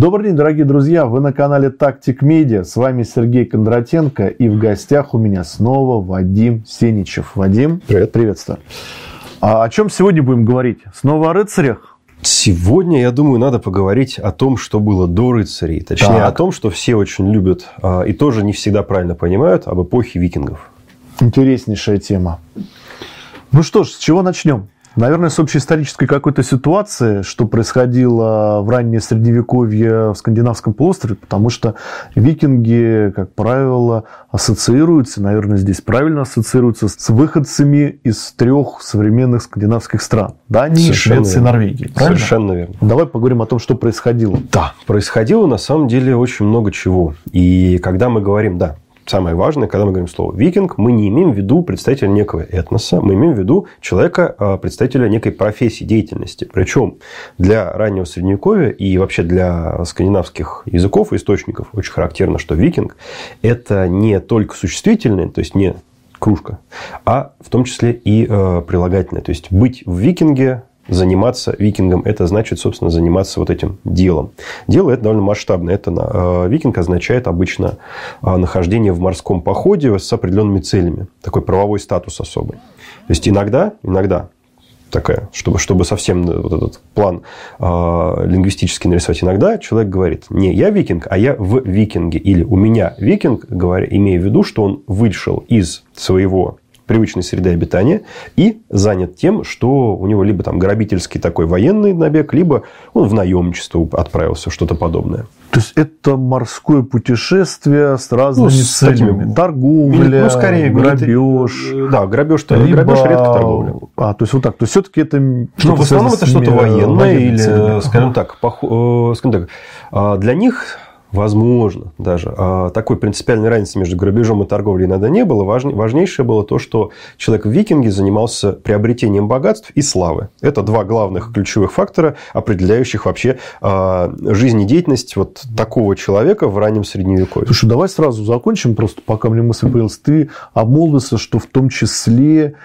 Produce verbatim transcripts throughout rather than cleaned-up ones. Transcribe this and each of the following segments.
Добрый день, дорогие друзья! Вы на канале Tactic Media. С вами Сергей Кондратенко. И в гостях у меня снова Вадим Сеничев. Вадим, привет. Приветствую. А о чем сегодня будем говорить? Снова о рыцарях? Сегодня, я думаю, надо поговорить о том, что было до рыцарей. Точнее, так. о том, что все очень любят и тоже не всегда правильно понимают, об эпохе викингов. Интереснейшая тема. Ну что ж, с чего начнем? Наверное, с общеисторической какой-то ситуации, что происходило в раннее Средневековье в Скандинавском полуострове, потому что викинги, как правило, ассоциируются, наверное, здесь правильно ассоциируются с выходцами из трех современных скандинавских стран. Дании, Швеции и Норвегии. Правильно? Совершенно верно. Давай поговорим о том, что происходило. Да, происходило на самом деле очень много чего. И когда мы говорим, да, самое важное, когда мы говорим слово «викинг», мы не имеем в виду представителя некого этноса, мы имеем в виду человека, представителя некой профессии, деятельности. Причем для раннего Средневековья и вообще для скандинавских языков и источников очень характерно, что викинг – это не только существительное, то есть не кружка, а в том числе и прилагательное. То есть быть в викинге, заниматься викингом, это значит, собственно, заниматься вот этим делом. Дело это довольно масштабное. Это, э, викинг означает обычно э, нахождение в морском походе с определенными целями. Такой правовой статус особый. То есть, иногда, иногда такая, чтобы, чтобы совсем вот этот план э, лингвистически нарисовать, иногда человек говорит, не я викинг, а я в викинге. Или у меня викинг, говоря, имея в виду, что он вышел из своего привычной среды обитания и занят тем, что у него либо там грабительский такой военный набег, либо он в наемничество отправился, что-то подобное. То есть, это морское путешествие с разными ну, с целями. Такими... Торговля, ну, скорее, грабеж. Это... Да, грабеж, либо... грабеж редко торговля. А, то есть, вот так. То есть, все-таки это... Ну, в основном, это что-то военное. Или, целями. скажем так, пох... скажем так, для них... Возможно, даже. Такой принципиальной разницы между грабежом и торговлей иногда не было. Важнейшее было то, что человек в викинге занимался приобретением богатств и славы. Это два главных ключевых фактора, определяющих вообще жизнедеятельность вот такого человека в раннем Средневековье. Слушай, давай сразу закончим, просто пока мне мысль появилась. Ты обмолвился, что в том числе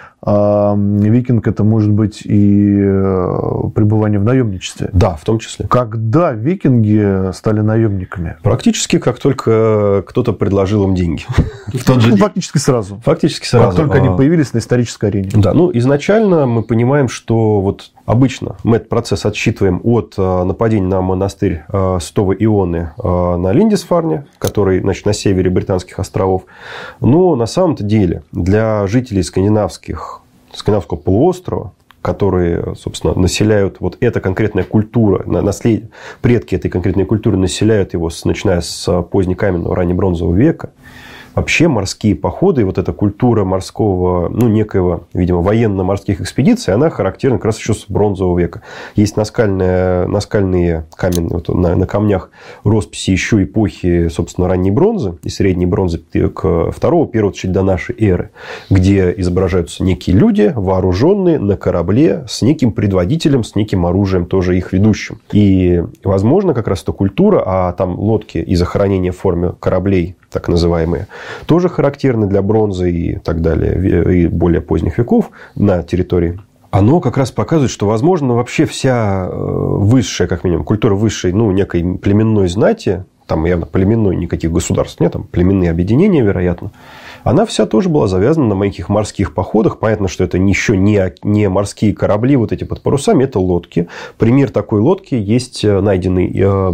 викинг это может быть и пребывание в наемничестве. Да, в том числе. Когда викинги стали наемниками? Практически, как только кто-то предложил им деньги. В тот же день. Фактически сразу. Фактически сразу. Как только они появились на исторической арене. Да, ну изначально мы понимаем, что вот обычно мы этот процесс отсчитываем от нападения на монастырь Святого Ионы на Линдисфарне, который, значит, на севере Британских островов. Но на самом-то деле для жителей скандинавских Скандинавского полуострова, которые, собственно, населяют вот эта конкретная культура, наслед... предки этой конкретной культуры населяют его, начиная с позднекаменного, раннебронзового века. Вообще морские походы и вот эта культура морского, ну, некоего, видимо, военно-морских экспедиций, она характерна как раз еще с бронзового века. Есть наскальные, наскальные каменные, вот на, на камнях росписи еще эпохи, собственно, ранней бронзы и средней бронзы к второго периода чуть до нашей эры, где изображаются некие люди, вооруженные на корабле с неким предводителем, с неким оружием, тоже их ведущим. И, возможно, как раз эта культура, а там лодки и захоронения в форме кораблей, так называемые, тоже характерны для бронзы и так далее, и более поздних веков на территории. Оно как раз показывает, что, возможно, вообще вся высшая, как минимум, культура высшей, ну, некой племенной знати, там явно племенной никаких государств нет, там племенные объединения, вероятно, она вся тоже была завязана на маленьких морских походах. Понятно, что это еще не, не морские корабли, вот эти под парусами, это лодки. Пример такой лодки есть найденный,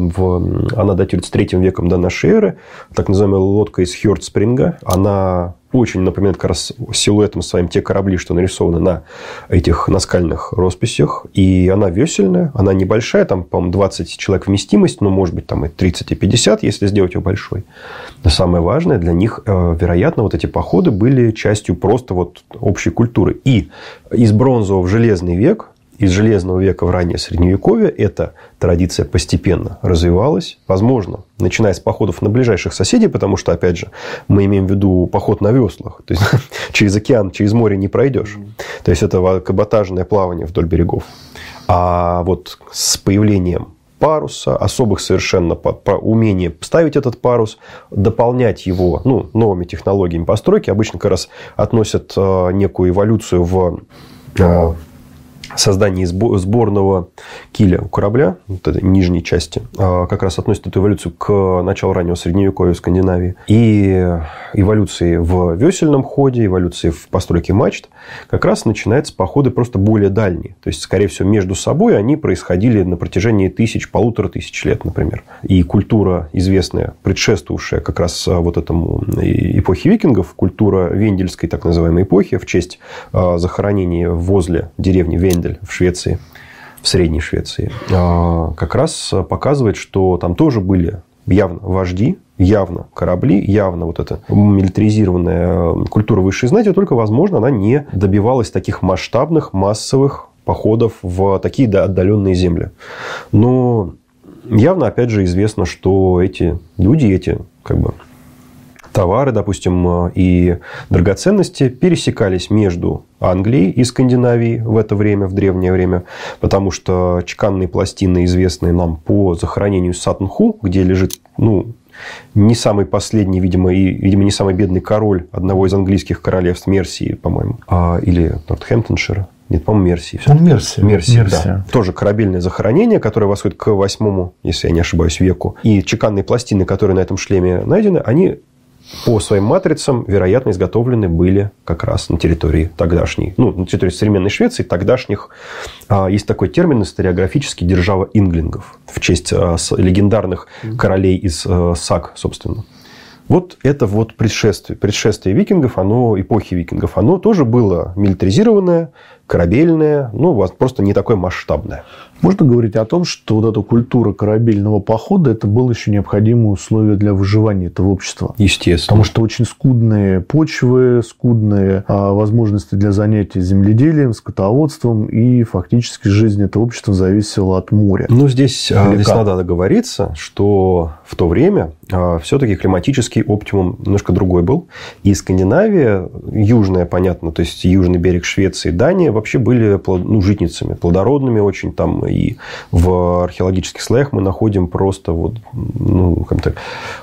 в, она датируется третьим веком до нашей эры, так называемая лодка из Хёрдспринга. Она очень напоминает как раз силуэтом своим те корабли, что нарисованы на этих наскальных росписях. И она весельная, она небольшая, там, по-моему, двадцать человек вместимость, но, может быть, там и тридцать, и пятьдесят, если сделать ее большой. Но самое важное, для них, вероятно, вот эти походы были частью просто вот общей культуры. И из бронзового в железный век, из железного века в раннее Средневековье эта традиция постепенно развивалась. Возможно, начиная с походов на ближайших соседей, потому что, опять же, мы имеем в виду поход на веслах. То есть, через океан, через море не пройдешь. То есть, это каботажное плавание вдоль берегов. А вот с появлением паруса, особых совершенно умение ставить этот парус, дополнять его, ну, новыми технологиями постройки, обычно как раз относят некую эволюцию в создание сборного киля у корабля, вот этой нижней части, как раз относит эту эволюцию к началу раннего Средневековья в Скандинавии. И эволюции в весельном ходе, эволюции в постройке мачт как раз начинаются походы просто более дальние. То есть, скорее всего, между собой они происходили на протяжении тысяч, полутора тысяч лет, например. И культура известная, предшествовавшая как раз вот этому эпохе викингов, культура вендельской так называемой эпохи в честь захоронения возле деревни Вендель в Швеции, в Средней Швеции, как раз показывает, что там тоже были явно вожди, явно корабли, явно вот эта милитаризированная культура высшей знати, только, возможно, она не добивалась таких масштабных, массовых походов в такие отдаленные земли. Но явно, опять же, известно, что эти люди, эти как бы товары, допустим, и драгоценности пересекались между Англией и Скандинавией в это время, в древнее время, потому что чеканные пластины, известные нам по захоронению Саттенху, где лежит, ну, не самый последний, видимо, и, видимо, не самый бедный король одного из английских королевств, Мерсии, по-моему, а, или Нортхэмптоншира. Нет, по-моему, Мерсии. Он Мерсия. Мерсия, Мерсия. Да. Тоже корабельное захоронение, которое восходит к восьмому, если я не ошибаюсь, веку. И чеканные пластины, которые на этом шлеме найдены, они по своим матрицам, вероятно, изготовлены были как раз на территории тогдашней, ну, на территории современной Швеции, тогдашних, а, есть такой термин историографический, держава инглингов, в честь а, с, легендарных королей из а, саг, собственно. Вот это вот предшествие, предшествие викингов, оно, эпохи викингов, оно тоже было милитаризированное, корабельное, ну, просто не такое масштабное. Можно говорить о том, что вот эта культура корабельного похода, это было еще необходимое условие для выживания этого общества. Естественно. Потому что очень скудные почвы, скудные а, возможности для занятий земледелием, скотоводством, и фактически жизнь этого общества зависела от моря. Ну, здесь, здесь надо договориться, что в то время а, все-таки климатический оптимум немножко другой был. И Скандинавия, южная, понятно, то есть южный берег Швеции, Дания, вообще были, ну, житницами, плодородными очень там. И в археологических слоях мы находим просто вот, ну, как так,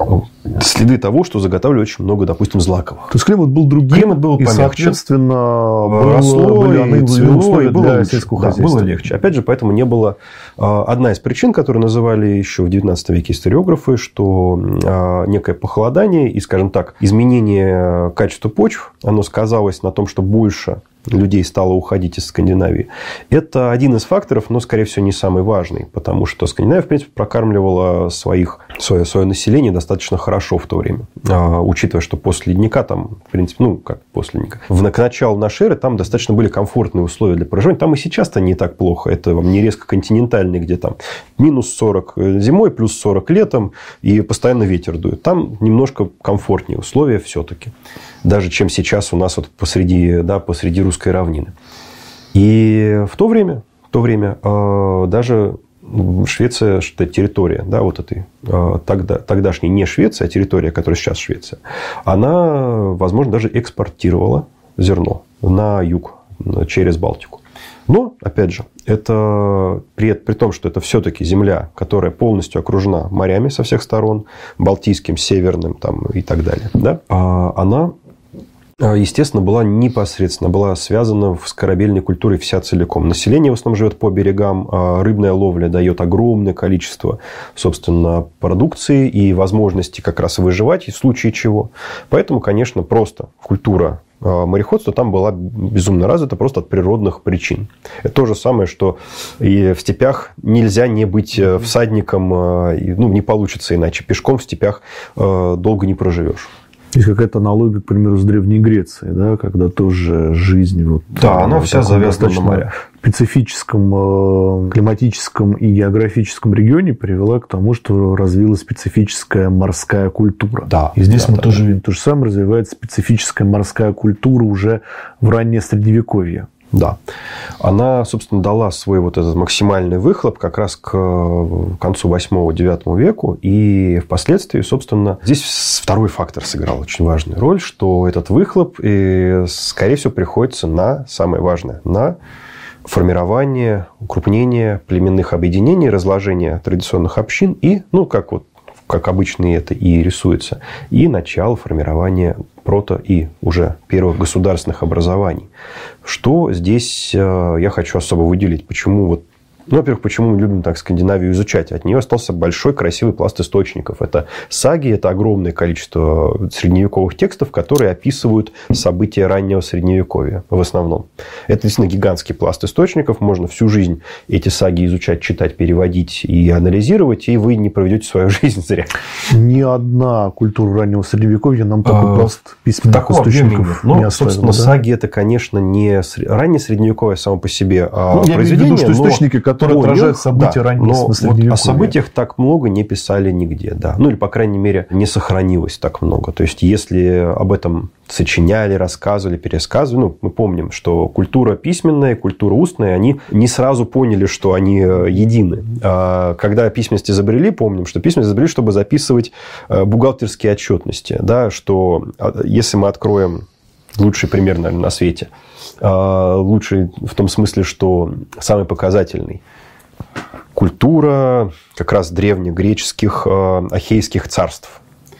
следы того, что заготавливали очень много, допустим, злаковых. То есть климат был другим, климат был и, помягче, соответственно, росло, были цвело, условия и было для лучше. сельского Да, хозяйства. было легче. Опять же, поэтому не было... Одна из причин, которую называли еще в девятнадцатом веке историографы, что некое похолодание и, скажем так, изменение качества почв, оно сказалось на том, что больше людей стало уходить из Скандинавии. Это один из факторов, но, скорее всего, не самый важный, потому что Скандинавия, в принципе, прокармливала своих, свое, свое население достаточно хорошо в то время. А, учитывая, что после ледника, там, в принципе, ну, как после ледника, в, к началу нашей эры там достаточно были комфортные условия для проживания. Там и сейчас-то не так плохо. Это вам не резко континентальный, где там минус сорок зимой, плюс сорок летом, и постоянно ветер дует. Там немножко комфортнее условия все-таки. Даже чем сейчас у нас вот посреди, да, посреди русской равнины. И в то время, в то время э, даже Швеция, что территория, да, вот этой э, тогда, тогдашней не Швеция, а территория, которая сейчас Швеция, она, возможно, даже экспортировала зерно на юг, через Балтику. Но, опять же, это при, при том, что это все-таки земля, которая полностью окружена морями со всех сторон, Балтийским, Северным там, и так далее, да, она, естественно, была непосредственно, была связана с корабельной культурой вся целиком. Население в основном живет по берегам, рыбная ловля дает огромное количество, собственно, продукции и возможности как раз выживать в случае чего. Поэтому, конечно, просто культура мореходство там была безумно развита просто от природных причин. Это то же самое, что и в степях нельзя не быть всадником, ну, не получится иначе. Пешком в степях долго не проживешь. Есть какая-то аналогия, к примеру, с Древней Грецией, да, когда тоже жизнь... Вот, да, она вся завязана на морях. В специфическом климатическом и географическом регионе привела к тому, что развилась специфическая морская культура. Да, и здесь да, мы да, тоже да. видим то же самое, развивается специфическая морская культура уже в раннее Средневековье. Да. Она, собственно, дала свой вот этот максимальный выхлоп как раз к концу восьмому-девятому веку. И впоследствии, собственно, здесь второй фактор сыграл очень важную роль, что этот выхлоп, и, скорее всего, приходится на, самое важное, на формирование, укрупнение племенных объединений, разложение традиционных общин и, ну, как вот как обычно это и рисуется, и начало формирования прото- и уже первых государственных образований. Что здесь я хочу особо выделить? Почему вот Ну, во-первых, почему мы любим так Скандинавию изучать? От нее остался большой красивый пласт источников. Это саги, это огромное количество средневековых текстов, которые описывают события раннего Средневековья в основном. Это действительно гигантский пласт источников. Можно всю жизнь эти саги изучать, читать, переводить и анализировать, и вы не проведете свою жизнь зря. Ни одна культура раннего Средневековья нам такой пласт письменных источников ну, не оставила. Собственно, да? Саги это, конечно, не раннее Средневековье само по себе, а ну, произведение. Я имею в виду, что источники, которые отражают события да, раннего Средневековья. Вот о событиях так много не писали нигде. Да. Ну, или, по крайней мере, не сохранилось так много. То есть, если об этом сочиняли, рассказывали, пересказывали, ну, мы помним, что культура письменная, культура устная, они не сразу поняли, что они едины. А когда письменность изобрели, помним, что письменность изобрели, чтобы записывать бухгалтерские отчетности. Да, что если мы откроем лучший пример, наверное, на свете, лучший в том смысле, что самый показательный. Культура как раз древнегреческих ахейских царств.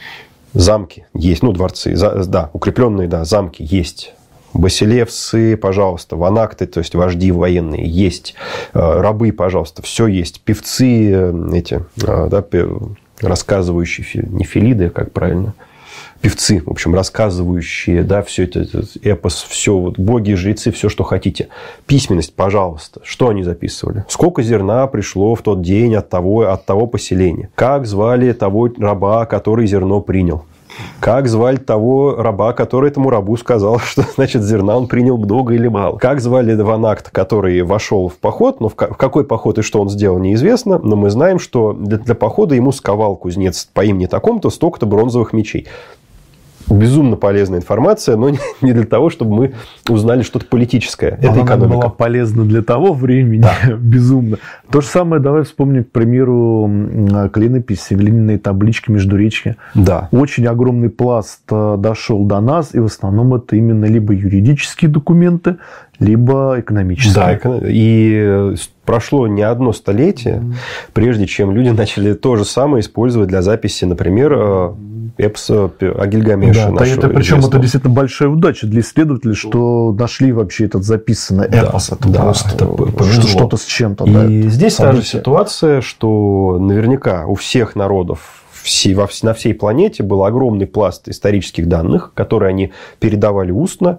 Замки есть, ну, дворцы, да, укрепленные, да, замки есть. Басилевсы, пожалуйста, ванакты, то есть вожди военные, есть. Рабы, пожалуйста, все есть. Певцы эти, да, рассказывающие, не филиды, как правильно, певцы, в общем, рассказывающие, да, все это, это эпос, все, вот, боги, жрецы, все, что хотите. Письменность, пожалуйста. Что они записывали? Сколько зерна пришло в тот день от того, от того поселения? Как звали того раба, который зерно принял? Как звали того раба, который этому рабу сказал, что, значит, зерна он принял много или мало? Как звали ванакта, который вошел в поход? Но в какой поход и что он сделал, неизвестно. Но мы знаем, что для, для похода ему сковал кузнец по имени такому-то столько-то бронзовых мечей. Безумно полезная информация, но не для того, чтобы мы узнали что-то политическое. Это экономика. Она была полезна для того времени, да. Безумно. То же самое давай вспомним, к примеру, клинописи, глиняные таблички, междуречья. Да. Очень огромный пласт дошел до нас, и в основном это именно либо юридические документы, либо экономические. Да, и прошло не одно столетие, mm-hmm. прежде чем люди начали то же самое использовать для записи, например, эпоса о Гильгамеше. Да, это, причем это действительно большая удача для исследователей, что нашли вообще этот записанный эпос. Да, это да, просто это что-то с чем-то. И да, здесь та же ситуация, что наверняка у всех народов все, во, на всей планете был огромный пласт исторических данных, которые они передавали устно.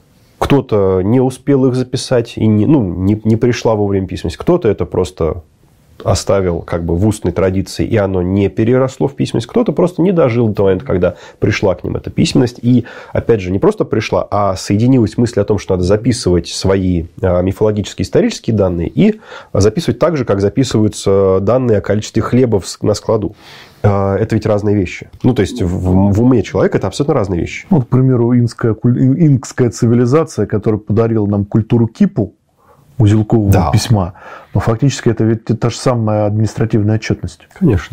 Кто-то не успел их записать, и не, ну, не, не пришла вовремя письменность. Кто-то это просто оставил как бы в устной традиции, и оно не переросло в письменность. Кто-то просто не дожил до момента, когда пришла к ним эта письменность. И, опять же, не просто пришла, а соединилась мысль о том, что надо записывать свои мифологические исторические данные и записывать так же, как записываются данные о количестве хлеба на складу. Это ведь разные вещи. Ну, то есть, в, в уме человека это абсолютно разные вещи. Вот, к примеру, инкская, инкская цивилизация, которая подарила нам культуру кипу, узелкового да. письма. Но фактически это ведь та же самая административная отчетность. Конечно.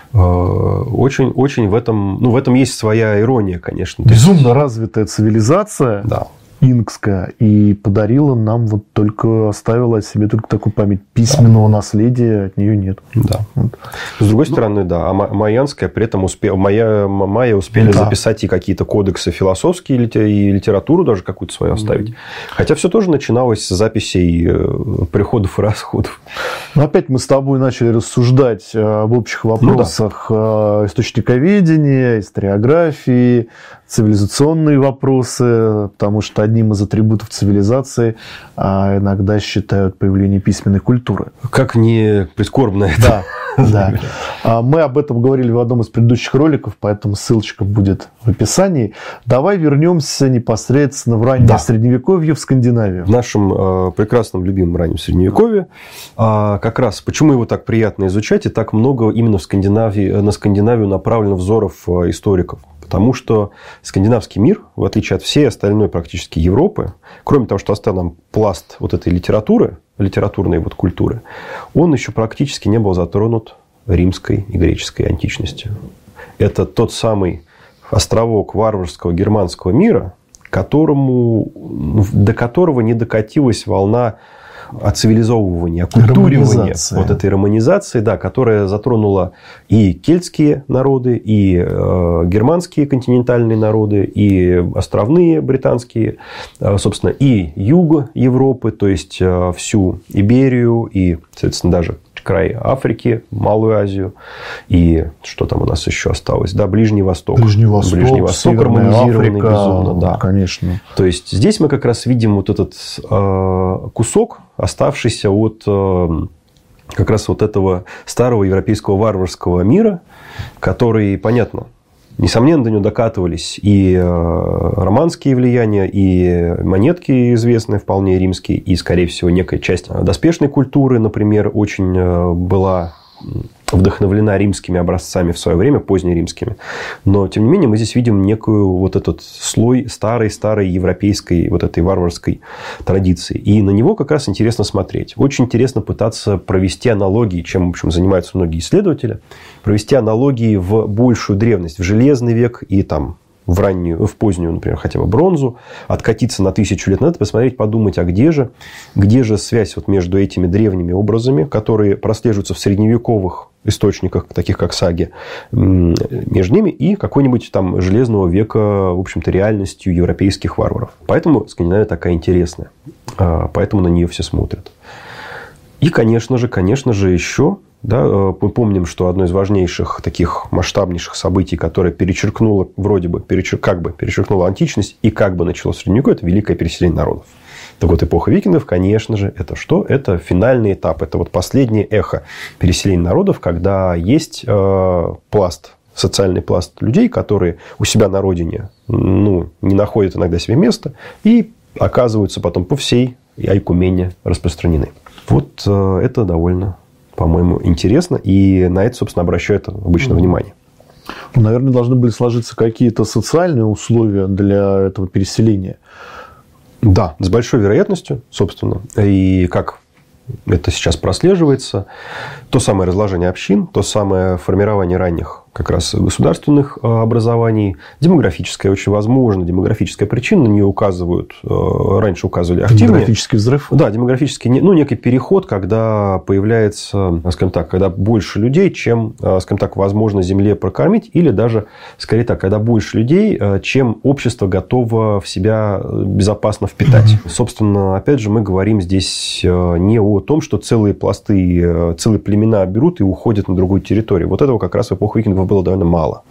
Очень, очень в этом, ну, в этом есть своя ирония, конечно. Безумно развитая цивилизация. Да. Инкская, и подарила нам вот только, оставила о себе только такую память. Письменного да. наследия от нее нет. Да. Вот. С другой ну, стороны, да, а майянская при этом успела, майя, майя успели да. записать и какие-то кодексы философские, и литературу даже какую-то свою оставить. Mm-hmm. Хотя все тоже начиналось с записей приходов и расходов. Но опять мы с тобой начали рассуждать об общих вопросах ну, да. источниковедения, историографии, цивилизационные вопросы, потому что одним из атрибутов цивилизации а иногда считают появление письменной культуры. Как не прискорбно это. Да, да. Мы об этом говорили в одном из предыдущих роликов, поэтому ссылочка будет в описании. Давай вернемся непосредственно в раннее да. Средневековье, в Скандинавию. В нашем э, прекрасном, любимом раннем Средневековье. А как раз почему его так приятно изучать, и так много именно в Скандинавии, на Скандинавию направлено взоров историков. Потому что скандинавский мир, в отличие от всей остальной практически Европы, кроме того, что оставил нам пласт вот этой литературы, литературной вот культуры, он еще практически не был затронут римской и греческой античностью. Это тот самый островок варварского германского мира, которому, до которого не докатилась волна оцивилизовывания, окультуривания, вот этой романизации, да, которая затронула и кельтские народы, и э, германские континентальные народы, и островные британские, э, собственно, и юг Европы, то есть э, всю Иберию и, соответственно, даже край Африки, Малую Азию и что там у нас еще осталось, да, Ближний Восток. Ближний Восток, Ближний Восток романизированный, безумно, да. Конечно. То есть здесь мы как раз видим вот этот э, кусок, оставшийся от э, как раз вот этого старого европейского варварского мира, который, понятно, несомненно, до него докатывались и романские влияния, и монетки известные, вполне римские, и, скорее всего, некая часть доспешной культуры, например, очень была вдохновлена римскими образцами в свое время, позднеримскими. Но, тем не менее, мы здесь видим некую вот этот слой старой-старой европейской вот этой варварской традиции. И на него как раз интересно смотреть. Очень интересно пытаться провести аналогии, чем, в общем, занимаются многие исследователи, провести аналогии в большую древность, в Железный век и там в раннюю, в позднюю, например, хотя бы бронзу, откатиться на тысячу лет назад, посмотреть, подумать, а где же, где же связь вот между этими древними образами, которые прослеживаются в средневековых источниках, таких как саги, между ними и какой-нибудь там Железного века, в общем-то, реальностью европейских варваров. Поэтому Скандинавия такая интересная. Поэтому на нее все смотрят. И, конечно же, конечно же, еще... Да, мы помним, что одно из важнейших таких масштабнейших событий, которое перечеркнуло, вроде бы, перечер, как бы перечеркнуло античность и как бы начало Средневековье, это великое переселение народов. Так вот, эпоха викингов, конечно же, это что? Это финальный этап, это вот последнее эхо переселения народов, когда есть э, пласт, социальный пласт людей, которые у себя на родине ну, не находят иногда себе места и оказываются потом по всей Айкумене распространены. Вот э, это довольно... по-моему, интересно, и на это, собственно, обращают обычно внимание. Наверное, должны были сложиться какие-то социальные условия для этого переселения. Да, с большой вероятностью, собственно. И как это сейчас прослеживается, то самое разложение общин, то самое формирование ранних как раз государственных образований, демографическая, очень возможно, демографическая причина, на нее указывают, раньше указывали активнее. Демографический взрыв? Да, демографический, ну, некий переход, когда появляется, скажем так, когда больше людей, чем, скажем так, возможно земле прокормить, или даже, скорее так, когда больше людей, чем общество готово в себя безопасно впитать. Mm-hmm. Собственно, опять же, мы говорим здесь не о том, что целые пласты, целые племена берут и уходят на другую территорию. Вот этого как раз в эпоху викингов было довольно мало.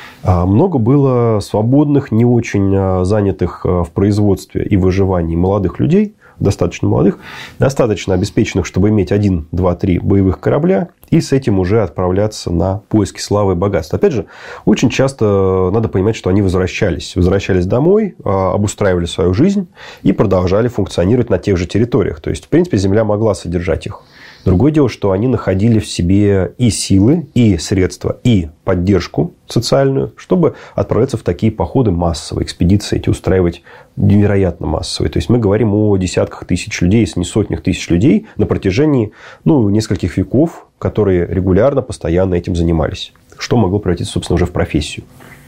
Много было свободных, не очень занятых в производстве и выживании молодых людей, достаточно молодых, достаточно обеспеченных, чтобы иметь один, два, три боевых корабля и с этим уже отправляться на поиски славы и богатства. Опять же, очень часто надо понимать, что они возвращались. Возвращались домой, обустраивали свою жизнь и продолжали функционировать на тех же территориях. То есть, в принципе, земля могла содержать их. Другое дело, что они находили в себе и силы, и средства, и поддержку социальную, чтобы отправляться в такие походы массовые, экспедиции эти устраивать невероятно массовые. То есть, мы говорим о десятках тысяч людей, если не сотнях тысяч людей на протяжении ну, нескольких веков, которые регулярно, постоянно этим занимались. Что могло превратиться, собственно, уже в профессию.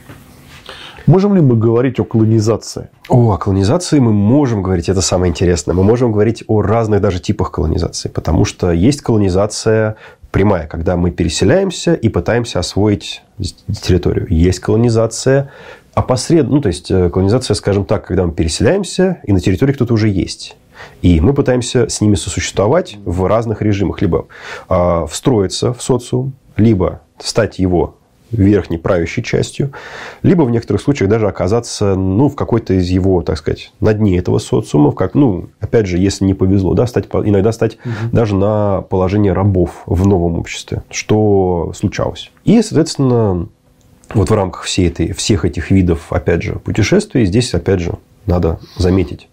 Можем ли мы говорить о колонизации? О, о колонизации мы можем говорить, это самое интересное. Мы можем говорить о разных даже типах колонизации, потому что есть колонизация прямая, когда мы переселяемся и пытаемся освоить территорию. Есть колонизация опосредованная, ну, то есть колонизация, скажем так, когда мы переселяемся, и на территории кто-то уже есть. И мы пытаемся с ними сосуществовать в разных режимах. Либо э, встроиться в социум, либо стать его верхней правящей частью, либо в некоторых случаях даже оказаться ну, в какой-то из его, так сказать, на дне этого социума, как, ну, опять же, если не повезло, да, стать, иногда стать угу. даже на положение рабов в новом обществе, что случалось. И, соответственно, вот в рамках всей этой, всех этих видов, опять же, путешествий, здесь, опять же, надо заметить,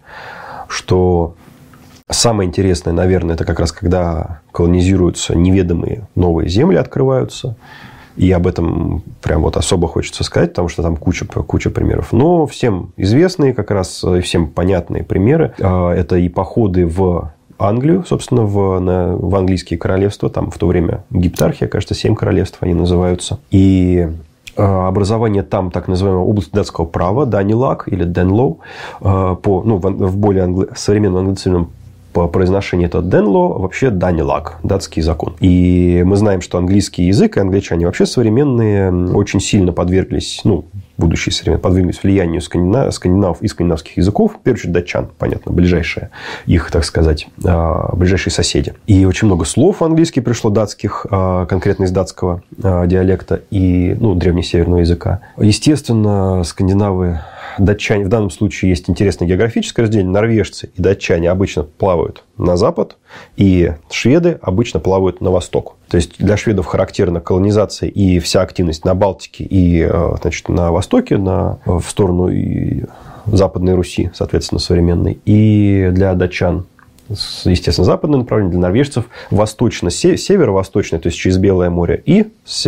что самое интересное, наверное, это как раз когда колонизируются неведомые новые земли, открываются. И об этом прям вот особо хочется сказать, потому что там куча, куча примеров. Но всем известные, как раз и всем понятные примеры. Это и походы в Англию, собственно, в, на, в английские королевства. Там в то время гептархия, кажется, семь королевств они называются. И образование там так называемой области датского права, Данелаг или Денлоу, по, ну, в более англи... современном англицизме по произношению это Денло, вообще Данилаг, датский закон. И мы знаем, что английский язык и англичане вообще современные очень сильно подверглись, ну, будущие современные, подверглись влиянию скандинав, скандинавов и скандинавских языков, в первую очередь датчан, понятно, ближайшие их, так сказать, ближайшие соседи. И очень много слов в английский пришло датских, конкретно из датского диалекта и, ну, древнесеверного языка. Естественно, скандинавы, датчане, в данном случае есть интересное географическое разделение. Норвежцы и датчане обычно плавают на запад, и шведы обычно плавают на восток. То есть для шведов характерна колонизация и вся активность на Балтике и, значит, на востоке, на, в сторону и Западной Руси, соответственно, современной. И для датчан, естественно, западное направление, для норвежцев восточно-северо-восточное, то есть через Белое море, и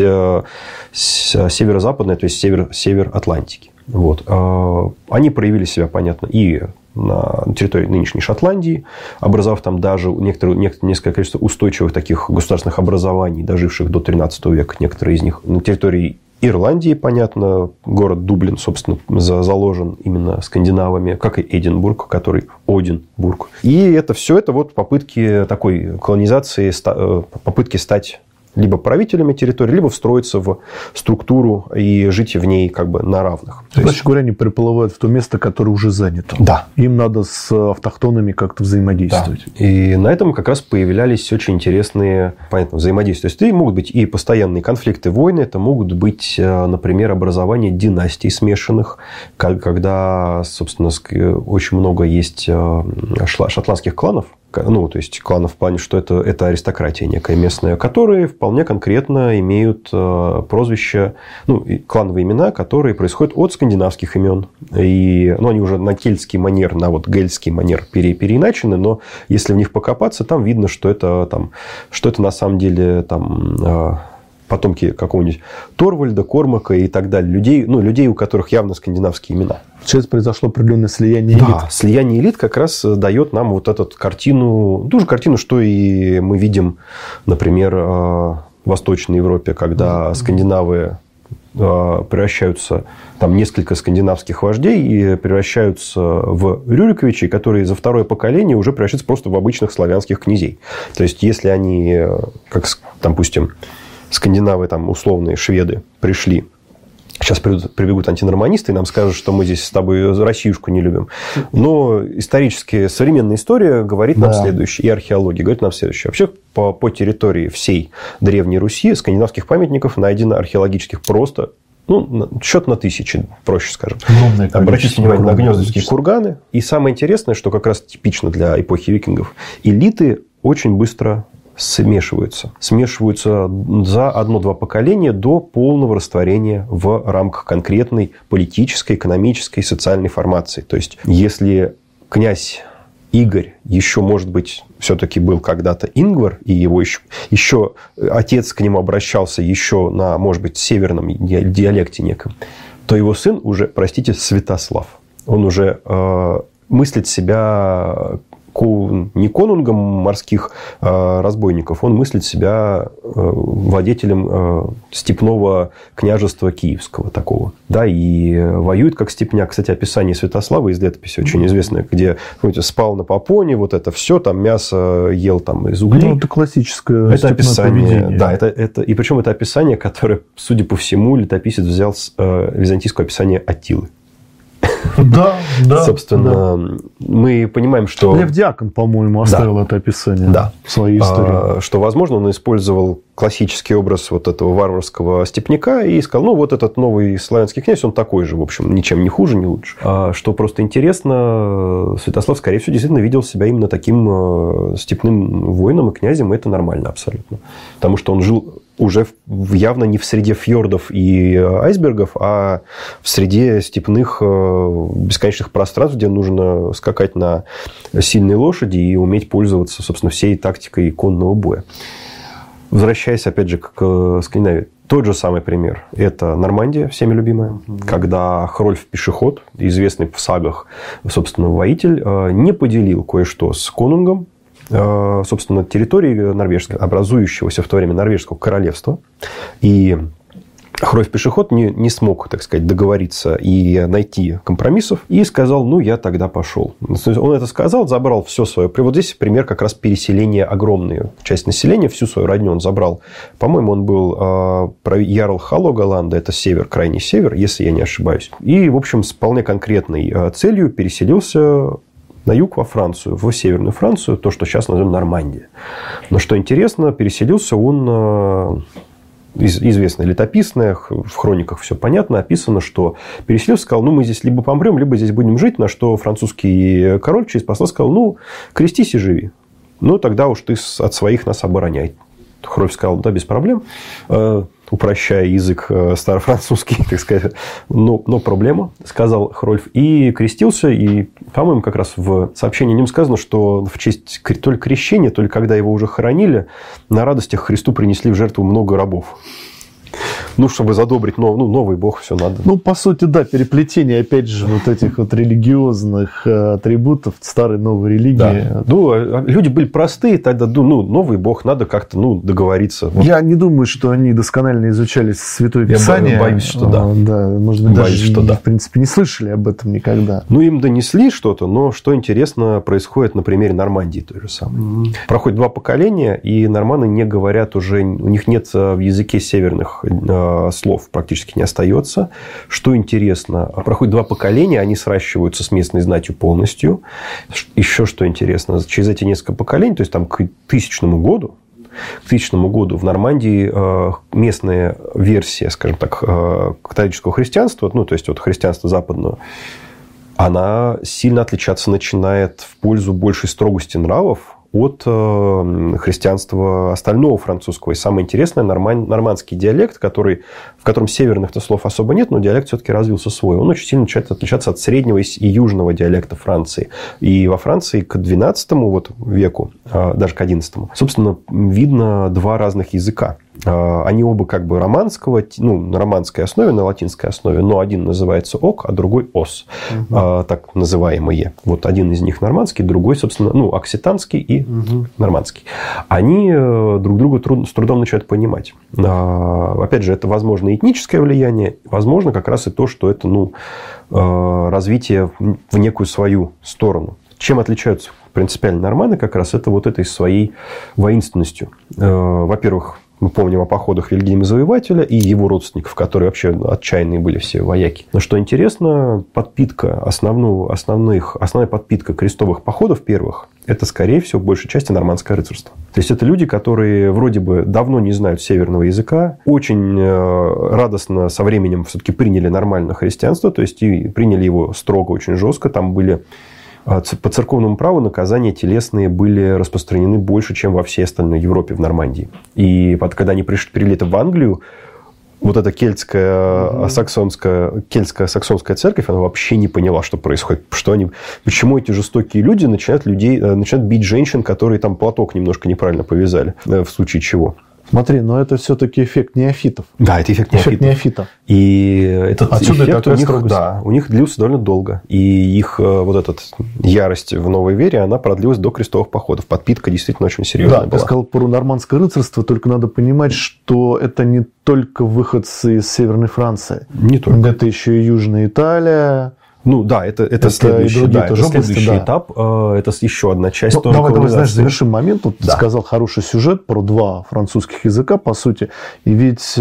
северо-западное, то есть север, север Атлантики. Вот. Они проявили себя, понятно, и на территории нынешней Шотландии, образовав там даже некоторые, несколько количество устойчивых таких государственных образований, доживших до тринадцатого века, некоторые из них на территории Ирландии, понятно, город Дублин, собственно, заложен именно скандинавами, как и Эдинбург, который Одинбург. И это все это вот попытки такой колонизации, попытки стать либо правителями территории, либо встроиться в структуру и жить в ней как бы на равных. Проще есть... говоря, они приплывают в то место, которое уже занято. Да. Им надо с автохтонами как-то взаимодействовать. Да. И на этом как раз появлялись очень интересные, понятно, взаимодействия. То есть, это могут быть и постоянные конфликты, войны, это могут быть, например, образование династий смешанных, когда, собственно, очень много есть шотландских кланов, ну, то есть кланов в плане, что это, это аристократия некая местная, которые вполне конкретно имеют э, прозвища, ну, клановые имена, которые происходят от скандинавских имен. И, ну, они уже на кельтский манер, на вот гельский манер пере, переиначены, но если в них покопаться, там видно, что это, там, что это на самом деле там, э, потомки какого-нибудь Торвальда, Кормака и так далее. Людей, ну, людей, у которых явно скандинавские имена. Сейчас произошло определенное слияние элит. Да, слияние элит как раз дает нам вот эту картину, ту же картину, что и мы видим, например, в Восточной Европе, когда mm-hmm. скандинавы превращаются, там несколько скандинавских вождей и превращаются в рюриковичей, которые за второе поколение уже превращаются просто в обычных славянских князей. То есть, если они, как, допустим, скандинавы, там, условные шведы, пришли, сейчас придут, прибегут антинорманисты и нам скажут, что мы здесь с тобой Россиюшку не любим. Но исторически современная история говорит нам да. следующее, и археология говорит нам следующее. Вообще, по, по территории всей Древней Руси скандинавских памятников найдено археологических просто, ну, счет на тысячи, проще скажем. Обратите внимание на гнездовские курганы. И самое интересное, что как раз типично для эпохи викингов, элиты очень быстро смешиваются. Смешиваются за одно-два поколения до полного растворения в рамках конкретной политической, экономической, социальной формации. То есть, если князь Игорь еще, может быть, все-таки был когда-то Ингвар, и его еще, еще отец к нему обращался еще на, может быть, северном диалекте неком, то его сын уже, простите, Святослав. Он уже э, мыслит себя не конунгом морских э, разбойников, он мыслит себя э, владетелем э, степного княжества киевского такого. Да, и воюет как степняк. Кстати, описание Святослава из летописи очень mm-hmm. известное, где помните, спал на попоне, вот это все, там мясо ел там, из углей. Ну, это классическое это описание, поведение. Да, это, это, и причем это описание, которое, судя по всему, летописец взял с э, византийского описания Аттилы. Да, да. Собственно, да. мы понимаем, что... Лев Диакон, по-моему, оставил да. это описание да. в своей истории. А, что, возможно, он использовал классический образ вот этого варварского степняка и сказал, ну, вот этот новый славянский князь, он такой же, в общем, ничем не хуже, не лучше. А, что просто интересно, Святослав, скорее всего, действительно видел себя именно таким степным воином и князем, и это нормально абсолютно. Потому что он жил уже явно не в среде фьордов и айсбергов, а в среде степных бесконечных пространств, где нужно скакать на сильной лошади и уметь пользоваться, собственно, всей тактикой конного боя. Возвращаясь, опять же, к Скандинавии. Тот же самый пример. Это Нормандия, всеми любимая, mm-hmm. когда Хрольф Пешеход, известный в сагах, собственно, воитель, не поделил кое-что с конунгом, собственно, территории норвежской, образующегося в то время норвежского королевства. И Хройф-пешеход не, не смог, так сказать, договориться и найти компромиссов. И сказал, ну, я тогда пошел. Он это сказал, забрал все свое. Вот здесь пример как раз переселения огромной части населения. Всю свою родню он забрал. По-моему, он был э, ярл Халогаланда. Это север, крайний север, если я не ошибаюсь. И, в общем, с вполне конкретной э, целью переселился на юг, во Францию, в Северную Францию. То, что сейчас называем Нормандия. Но, что интересно, переселился он... Э, известное летописное, в хрониках все понятно, описано, что переселился, сказал, ну, мы здесь либо помрем, либо здесь будем жить, на что французский король через посла сказал, ну, крестись и живи. Ну, тогда уж ты от своих нас обороняй. Хройф сказал, да, без проблем, упрощая язык старофранцузский, так сказать, но, но проблема, сказал Хройф, и крестился, и, по-моему, как раз в сообщении о нем сказано, что в честь то ли крещения, то ли когда его уже хоронили, на радостях Христу принесли в жертву много рабов. Ну, чтобы задобрить нов, ну, новый бог, все надо. Ну, по сути, да, переплетение, опять же, вот этих вот религиозных атрибутов старой новой религии. Да. Ну, люди были простые, тогда, ну, новый бог, надо как-то, ну, договориться. Я не думаю, что они досконально изучали Святое Писание. Я боюсь, что да. Да, может быть, боюсь, даже, что да. в принципе, не слышали об этом никогда. Ну, им донесли что-то, но что интересно происходит на примере Нормандии той же самой. Mm-hmm. Проходит два поколения, и норманы не говорят уже, у них нет в языке северных слов практически не остается. Что интересно, проходит два поколения, они сращиваются с местной знатью полностью. Еще что интересно, через эти несколько поколений, то есть там к тысячному году, к тысячному году в Нормандии местная версия, скажем так, католического христианства, ну, то есть от христианства западного, она сильно отличаться начинает в пользу большей строгости нравов от христианства остального французского. И самое интересное, норман, нормандский диалект, который, в котором северных-то слов особо нет, но диалект все-таки развился свой. Он очень сильно начинает отличаться от среднего и южного диалекта Франции. И во Франции к двенадцатому вот веку, даже к одиннадцатому, собственно, видно два разных языка. Они оба как бы романского, ну, на романской основе, на латинской основе, но один называется ок, а другой ос, угу. так называемые. Вот один из них нормандский, другой, собственно, ну, окситанский и угу. нормандский. Они друг друга труд, с трудом начинают понимать. Опять же, это, возможно, этническое влияние, возможно, как раз и то, что это, ну, развитие в некую свою сторону. Чем отличаются принципиально норманы, как раз это вот этой своей воинственностью. Во-первых, мы помним о походах Вильгельма Завоевателя и его родственников, которые вообще отчаянные были все вояки. Но что интересно, подпитка основного, основных, основная подпитка крестовых походов первых, это, скорее всего, в большей части нормандское рыцарство. То есть, это люди, которые вроде бы давно не знают северного языка, очень радостно со временем все-таки приняли нормально христианство, то есть, и приняли его строго, очень жестко. Там были... По церковному праву наказания телесные были распространены больше, чем во всей остальной Европе, в Нормандии. И когда они пришли, перелеты в Англию, вот эта кельтская, mm-hmm. саксонская, кельтская саксонская церковь, она вообще не поняла, что происходит. Что они, почему эти жестокие люди начинают, людей, начинают бить женщин, которые там платок немножко неправильно повязали, в случае чего. Смотри, но это все-таки эффект неофитов. Да, это эффект неофитов. Эффект неофитов. И этот Отсюда эффект у них, строгость. Да, у них длился довольно долго. И их вот эта ярость в новой вере, она продлилась до крестовых походов. Подпитка действительно очень серьезная да, была. Ты сказал про нормандское рыцарство, только надо понимать, что это не только выходцы из Северной Франции. Не только. Это еще и Южная Италия. Ну, да, это, это, это следующий, да, это области, следующий да. этап. Это еще одна часть. Ну, давай, давай, знаешь, завершим момент. Вот да. Ты сказал хороший сюжет про два французских языка, по сути. И ведь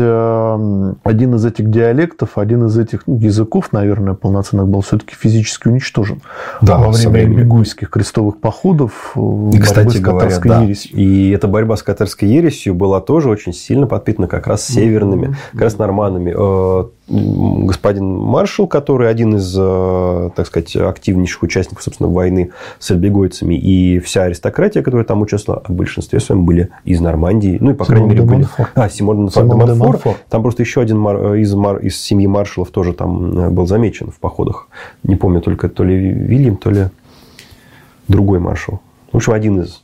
э, один из этих диалектов, один из этих ну, языков, наверное, полноценных, был все-таки физически уничтожен. Да, во время бегуйских крестовых походов. И, кстати говоря, да. ересью. И эта борьба с катарской ересью была тоже очень сильно подпитана как раз северными, mm-hmm. как раз норманами. Господин маршал, который один из, так сказать, активнейших участников, собственно, войны с альбегойцами, и вся аристократия, которая там участвовала, в большинстве своем были из Нормандии. Ну, и, по крайней мере, были... А, Симон де Монфор. Там просто еще один из, из семьи маршалов тоже там был замечен в походах. Не помню, только то ли Вильям, то ли другой маршал. В общем, один из...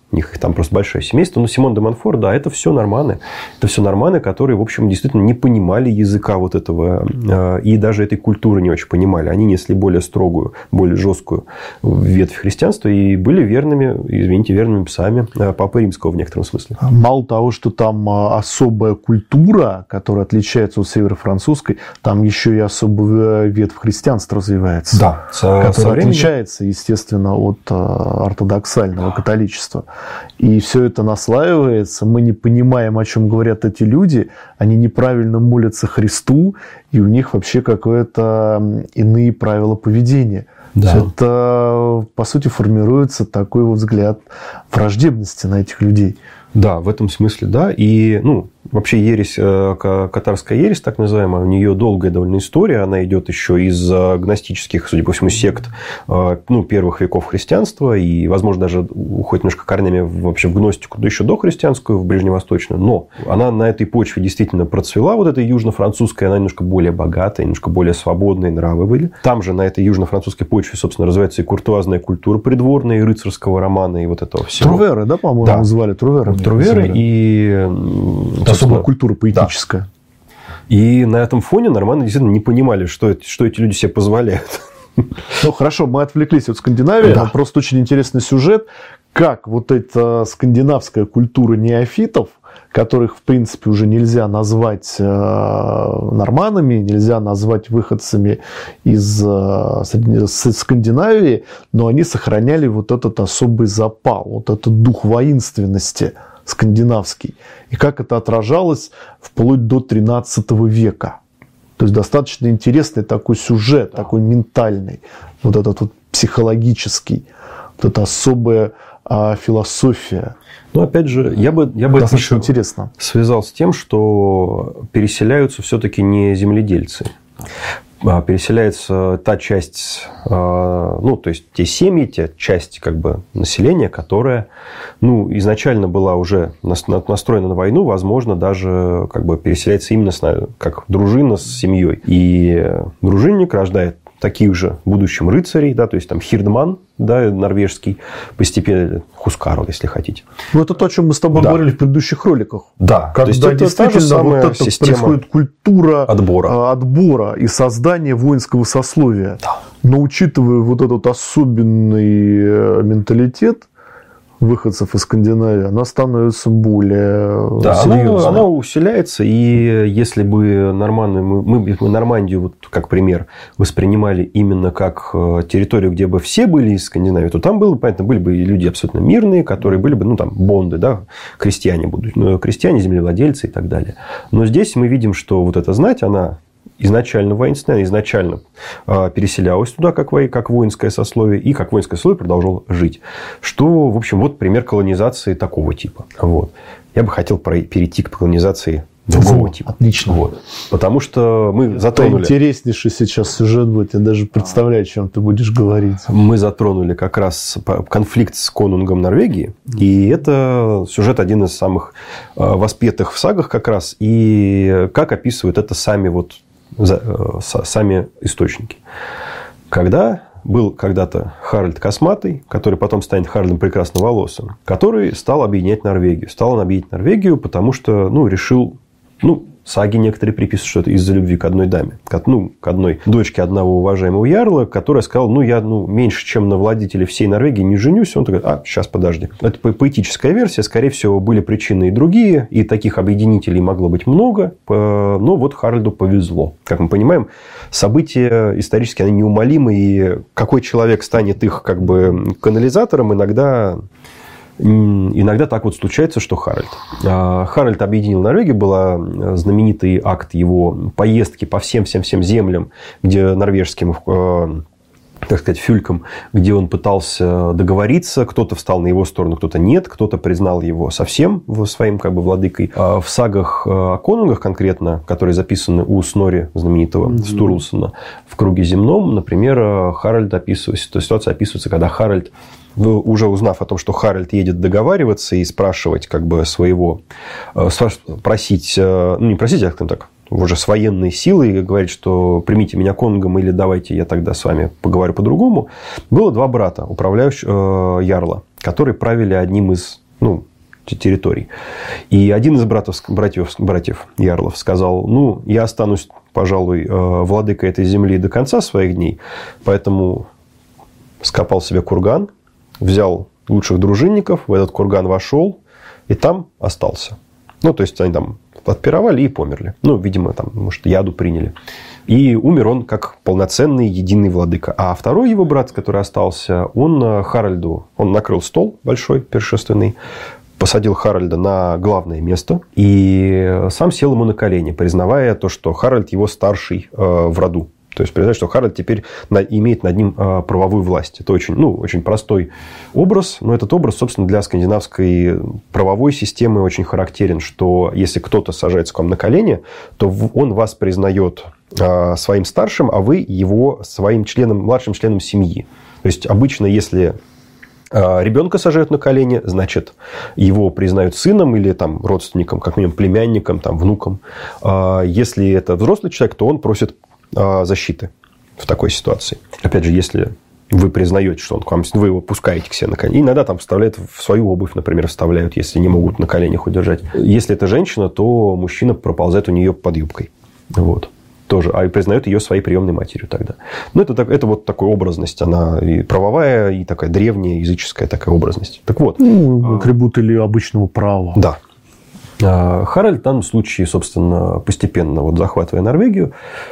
У них там просто большое семейство. Но Симон де Монфор, да, это все норманы. Это все норманы, которые, в общем, действительно не понимали языка вот этого. И даже этой культуры не очень понимали. Они несли более строгую, более жесткую ветвь христианства. И были верными, извините, верными псами Папы Римского в некотором смысле. Мало того, что там особая культура, которая отличается от северо-французской, там еще и особая ветвь христианства развивается. Да. Которая со временем... отличается, естественно, от ортодоксального католичества. И все это наслаивается, мы не понимаем, о чем говорят эти люди, они неправильно молятся Христу, и у них вообще какое-то иные правила поведения. Да. Это, по сути, формируется такой вот взгляд враждебности на этих людей. Да, в этом смысле, да. И, ну, вообще ересь, катарская ересь, так называемая, у нее долгая довольно история. Она идет еще из гностических, судя по всему, сект ну, первых веков христианства. И, возможно, даже уходит немножко корнями вообще в гностику, да еще дохристианскую, в ближневосточную. Но она на этой почве действительно процвела. Вот эта южно-французская, она немножко более богатая, немножко более свободные нравы были. Там же, на этой южно-французской почве, собственно, развивается и куртуазная культура придворная, и рыцарского романа, и вот этого всего. Труверы, да, по-моему, да. называли Труверы. Труверы и... Особая культура поэтическая. Да. И на этом фоне норманы действительно не понимали, что, это, что эти люди себе позволяют. Ну, хорошо, мы отвлеклись от Скандинавии. Да. Просто очень интересный сюжет, как вот эта скандинавская культура неофитов, которых, в принципе, уже нельзя назвать норманами, нельзя назвать выходцами из Скандинавии, но они сохраняли вот этот особый запал, вот этот дух воинственности скандинавский. И как это отражалось вплоть до тринадцатого века. То есть, достаточно интересный такой сюжет, такой ментальный, вот этот вот психологический, вот эта особая а, философия. Но, опять же, я бы, я бы это еще интересно. связал с тем, что переселяются все-таки не земледельцы. Переселяется та часть, ну, то есть те семьи, те часть как бы населения, которая, ну, изначально была уже настроена на войну, возможно, даже как бы переселяется именно с, как дружина с семьей. И дружинник рождает таких же будущим рыцарей, да, то есть там хирдман, да, норвежский, постепенно хускарл, если хотите. Ну, это то, о чем мы с тобой да. говорили в предыдущих роликах. Да, когда то есть это действительно вот это происходит культура отбора. отбора и создания воинского сословия. Да. Но учитывая вот этот особенный менталитет выходцев из Скандинавии, она становится более да, серьезной. Она, она усиляется, и если бы норманны, мы, мы, мы Нормандию, вот, как пример, воспринимали именно как территорию, где бы все были из Скандинавии, то там было, понятно, были бы люди абсолютно мирные, которые были бы, ну, там, бонды, да, крестьяне будут, ну, крестьяне, землевладельцы и так далее. Но здесь мы видим, что вот эта знать, она изначально воинственная, изначально э, переселялась туда как, во, как воинское сословие, и как воинское сословие продолжало жить. Что, в общем, вот пример колонизации такого типа. Вот. Я бы хотел перейти к колонизации другого типа. Отлично. Вот. Потому что мы затронули... Это интереснейший сейчас сюжет будет. Я даже представляю, о чем ты будешь говорить. Мы затронули как раз конфликт с конунгом Норвегии. И это сюжет один из самых воспетых в сагах как раз. И как описывают это сами вот сами источники. Когда был когда-то Харальд Косматый, который потом станет Харальдом Прекрасноволосым, который стал объединять Норвегию. Стал он объединять Норвегию, потому что ну, решил... Ну, саги некоторые приписывают, что это из-за любви к одной даме. К, ну, к одной дочке одного уважаемого ярла, которая сказала, ну, я ну, меньше, чем на владетеле всей Норвегии не женюсь. Он такой, а, сейчас, подожди. Это поэтическая версия. Скорее всего, были причины и другие. И таких объединителей могло быть много. Но вот Харальду повезло. Как мы понимаем, события исторически они неумолимы. И какой человек станет их как бы канализатором, иногда... Иногда так вот случается, что Харальд. Харальд объединил Норвегию, был знаменитый акт его поездки по всем-всем-всем землям, где норвежским, так сказать, фюлькам, где он пытался договориться, кто-то встал на его сторону, кто-то нет, кто-то признал его совсем своим как бы владыкой. В сагах о конунгах конкретно, которые записаны у Снорри, знаменитого mm-hmm. Стурлсона, в «Круге земном», например, Харальд описывается, ситуация описывается, когда Харальд, уже узнав о том, что Харальд едет договариваться и спрашивать как бы своего, просить, ну не просить, а так, уже с военной силой, говорить, что примите меня конунгом или давайте я тогда с вами поговорю по-другому. Было два брата, управляющих ярла. которые правили одним из, ну, территорий. И один из братов, братьев, братьев Ярлов сказал: ну, я останусь, пожалуй, владыкой этой земли до конца своих дней, поэтому скопал себе курган, взял лучших дружинников, в этот курган вошел и там остался. Ну, то есть, они там отпировали и померли. Ну, видимо, там, может, яду приняли. И умер он как полноценный единый владыка. А второй его брат, который остался, он Харальду, он накрыл стол большой, пиршественный, посадил Харальда на главное место и сам сел ему на колени, признавая то, что Харальд его старший в роду. То есть, признать, что Харальд теперь имеет над ним правовую власть. Это очень, ну, очень простой образ. Но этот образ, собственно, для скандинавской правовой системы очень характерен, что если кто-то сажается к вам на колени, то он вас признает своим старшим, а вы его своим членом, младшим членом семьи. То есть, обычно, если ребенка сажают на колени, значит, его признают сыном или там, родственником, как минимум племянником, там, внуком. Если это взрослый человек, то он просит защиты в такой ситуации. Опять же, если вы признаете, что он к вам, вы его пускаете к себе на колени. Иногда там вставляют в свою обувь, например, вставляют, если не могут на коленях удержать. Если это женщина, то мужчина проползает у нее под юбкой. Вот. Тоже, а и признает ее своей приемной матерью тогда. Ну, это, это вот такая образность. Она и правовая, и такая древняя, языческая такая образность. Так вот. Ну, атрибут или обычного права. Да. Харальд в данном случае, собственно, постепенно вот захватывая Норвегию,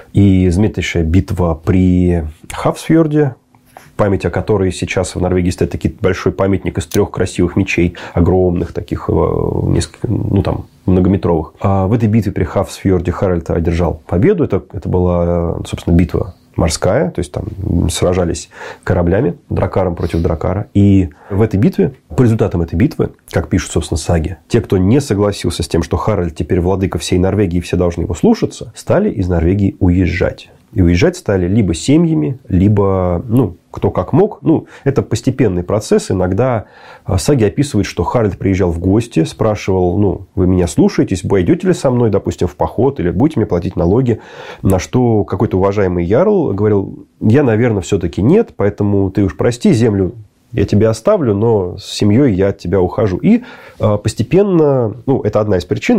и знаменитейшая битва при Хавсфьорде, память о которой сейчас в Норвегии стоит такой большой памятник из трех красивых мечей, огромных таких, несколько, ну, там, многометровых. А в этой битве при Хавсфьорде Харальд одержал победу. Это, это была, собственно, битва морская, то есть там сражались кораблями, дракаром против дракара. И в этой битве, по результатам этой битвы, как пишут, собственно, саги, те, кто не согласился с тем, что Харальд теперь владыка всей Норвегии и все должны его слушаться, стали из Норвегии уезжать. И уезжать стали либо семьями, либо, ну, кто как мог. Ну, это постепенный процесс. Иногда саги описывают, что Харальд приезжал в гости, спрашивал: ну, вы меня слушаетесь, вы идете ли со мной, допустим, в поход, или будете мне платить налоги? На что какой-то уважаемый ярл говорил: я, наверное, все-таки нет, поэтому ты уж прости, землю я тебя оставлю, но с семьей я от тебя ухожу. И постепенно, ну, это одна из причин,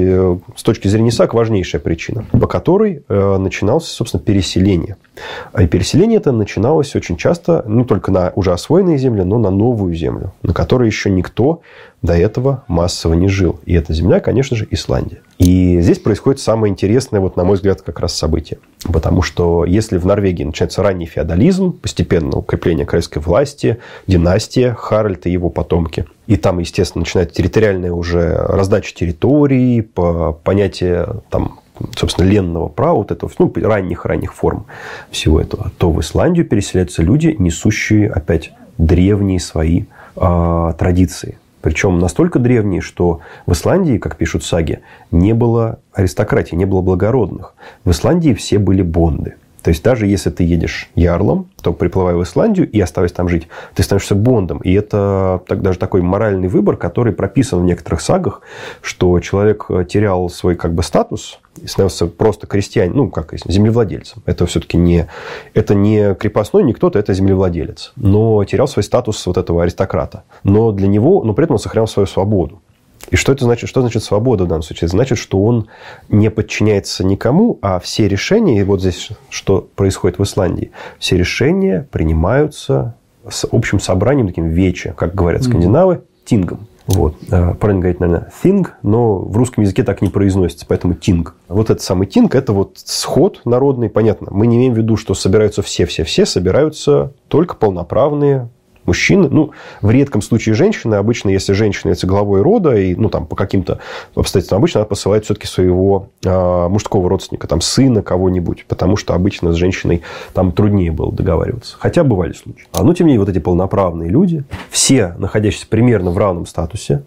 и с точки зрения саг важнейшая причина, по которой начиналось, собственно, переселение. И переселение это начиналось очень часто, не только на уже освоенные земли, но на новую землю, на которой еще никто до этого массово не жил. И эта земля, конечно же, Исландия. И здесь происходит самое интересное, вот, на мой взгляд, как раз событие. Потому что если в Норвегии начинается ранний феодализм, постепенно укрепление королевской власти, династия, Харальд и его потомки. И там, естественно, начинается территориальная уже раздача территорий, понятие там, собственно, ленного права, вот этого, ну, ранних-ранних форм всего этого, то в Исландию переселяются люди, несущие опять древние свои э, традиции. Причем настолько древние, что в Исландии, как пишут саги, не было аристократии, не было благородных. В Исландии все были бонды. То есть, даже если ты едешь ярлом, то, приплывая в Исландию и оставаясь там жить, ты становишься бондом. И это так, даже такой моральный выбор, который прописан в некоторых сагах, что человек терял свой как бы статус и становился просто крестьянин, ну, как землевладельцем. Это все-таки не, это не крепостной, не кто-то, это землевладелец. Но терял свой статус вот этого аристократа. Но для него, но при этом он сохранял свою свободу. И что это значит? Что значит свобода в данном случае? Это значит, что он не подчиняется никому, а все решения, и вот здесь что происходит в Исландии, все решения принимаются с общим собранием, таким вече, как говорят скандинавы, тингом. Вот. Правильно говорить, наверное, thing, но в русском языке так не произносится, поэтому тинг. Вот этот самый тинг – это вот сход народный, понятно. Мы не имеем в виду, что собираются все-все-все, собираются только полноправные мужчины, ну, в редком случае женщины. Обычно, если женщина является главой рода, и, ну, там, по каким-то обстоятельствам, обычно она посылает все-таки своего э, мужского родственника, там, сына кого-нибудь, потому что обычно с женщиной там труднее было договариваться. Хотя бывали случаи. Но, тем не менее, вот эти полноправные люди, все находящиеся примерно в равном статусе,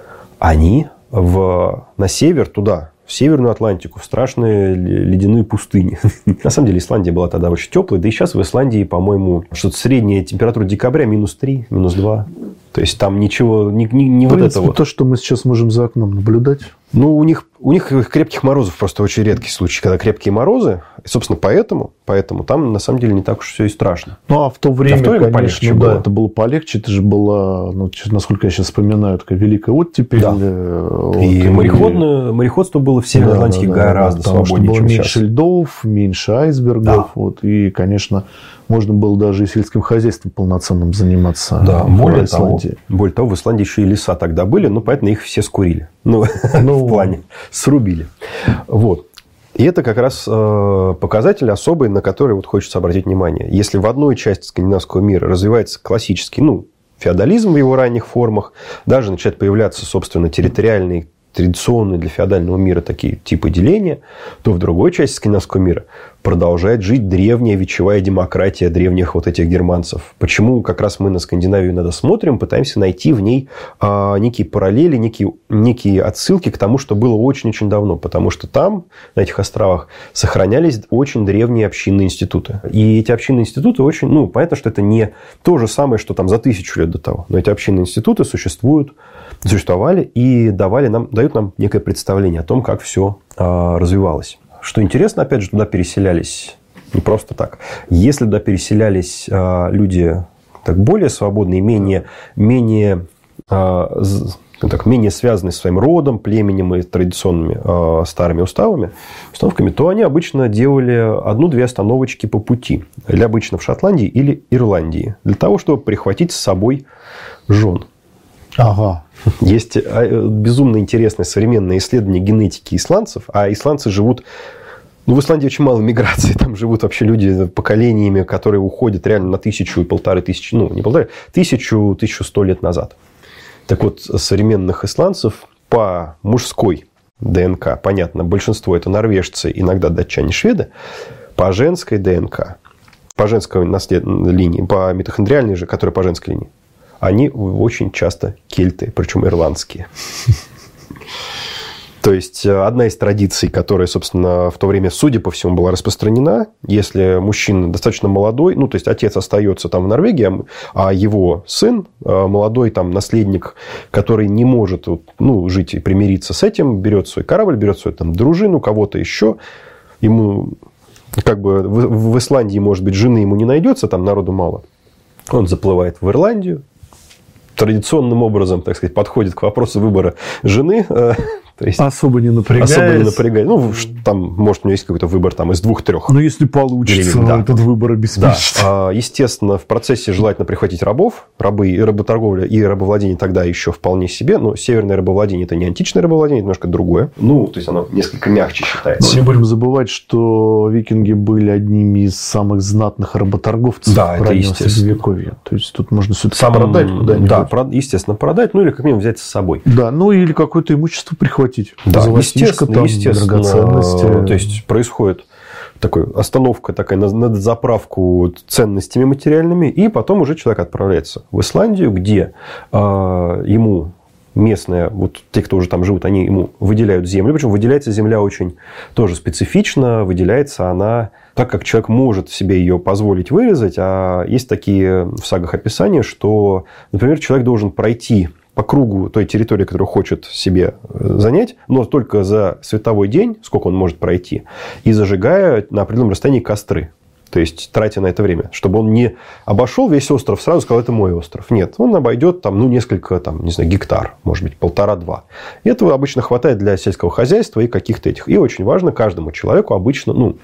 они в, на север туда, в Северную Атлантику, в страшные ледяные пустыни. На самом деле, Исландия была тогда очень теплой. Да и сейчас в Исландии, по-моему, что-то средняя температура декабря минус три, минус два. То есть, там ничего, не, не, не вот это вот. То, что мы сейчас можем за окном наблюдать. Ну, у них У них крепких морозов просто очень редкий случай, когда крепкие морозы. И, собственно, поэтому, поэтому там, на самом деле, не так уж все и страшно. Ну, а в то время, а в то время конечно, да, было. это было полегче. Это же было, ну, насколько я сейчас вспоминаю, такая великая оттепель. Да. Вот, и и мореходство было в Северной Атлантике да, да, гораздо да, свободнее, чем было сейчас. Меньше льдов, меньше айсбергов. Да. Вот, и, конечно, можно было даже и сельским хозяйством полноценным заниматься. Да, более того, более того, в Исландии еще и леса тогда были, ну, поэтому их все скурили. Ну, ну в плане срубили. Вот. И это как раз э, показатель особый, на который вот хочется обратить внимание. Если в одной части скандинавского мира развивается классический, ну, феодализм в его ранних формах, даже начинают появляться, собственно, территориальные, традиционные для феодального мира такие типы деления, то в другой части скандинавского мира продолжает жить древняя вечевая демократия древних вот этих германцев. Почему как раз мы на Скандинавию иногда смотрим, пытаемся найти в ней а, некие параллели, некие, некие отсылки к тому, что было очень-очень давно. Потому что там, на этих островах, сохранялись очень древние общинные институты. И эти общинные институты очень... Ну, понятно, что это не то же самое, что там за тысячу лет до того. Но эти общинные институты существуют, существовали и давали нам, дают нам некое представление о том, как все а, развивалось. Что интересно, опять же, туда переселялись не просто так. Если туда переселялись а, люди так, более свободные, менее, менее, а, так, менее связанные с своим родом, племенем и традиционными а, старыми уставами, установками, то они обычно делали одну-две остановочки по пути. Или обычно в Шотландии или Ирландии. Для того, чтобы прихватить с собой жен. Ага. Есть безумно интересное современное исследование генетики исландцев. А исландцы живут... Ну, в Исландии очень мало миграции. Там живут вообще люди поколениями, которые уходят реально на тысячу и полторы тысячи... Ну, не полторы, тысячу, тысячу сто лет назад. Так вот, современных исландцев по мужской ДНК, понятно, большинство это норвежцы, иногда датчане, шведы, по женской ДНК, по женской наслед... линии, по митохондриальной же, которая по женской линии, они очень часто кельты, причем ирландские. То есть, одна из традиций, которая, собственно, в то время, судя по всему, была распространена, если мужчина достаточно молодой, ну, то есть, отец остается там в Норвегии, а его сын, молодой там наследник, который не может, ну, жить и примириться с этим, берет свой корабль, берет свою там дружину, кого-то еще, ему, как бы, в, в Исландии, может быть, жены ему не найдется, там народу мало, он заплывает в Ирландию, традиционным образом, так сказать, подходит к вопросу выбора жены. То есть, особо не напрягаясь. Особо не напрягаясь. Ну, там, может, у него есть какой-то выбор там, из двух-трех. Ну, если получится, да. Этот выбор обеспечить. Да. Естественно, в процессе желательно прихватить рабов. Рабы и работорговля, и рабовладение тогда еще вполне себе. Но северное рабовладение – это не античное рабовладение, это немножко другое. Ну, то есть, оно несколько мягче считается. Но не будем забывать, что викинги были одними из самых знатных работорговцев да, раннего Средневековья. То есть, тут можно все-таки Сам... продать куда-нибудь. Да, естественно, продать, ну, или как минимум взять с собой. Да, ну, или какое-то имущество прихватить. Да, естественно, там, естественно. То есть, происходит такой, остановка такая на, на заправку ценностями материальными, и потом уже человек отправляется в Исландию, где э, ему местные, вот те, кто уже там живут, они ему выделяют землю. Причем выделяется земля очень тоже специфично. Выделяется она так, как человек может себе ее позволить вырезать. А есть такие в сагах описания, что, например, человек должен пройти по кругу той территории, которую хочет себе занять, но только за световой день, сколько он может пройти, и зажигая на определенном расстоянии костры. То есть, тратя на это время, чтобы он не обошел весь остров сразу, сказал, это мой остров. Нет, он обойдет там, ну, несколько, там, не знаю, гектар, может быть, полтора-два. И этого обычно хватает для сельского хозяйства и каких-то этих. И очень важно, каждому человеку обычно, ну,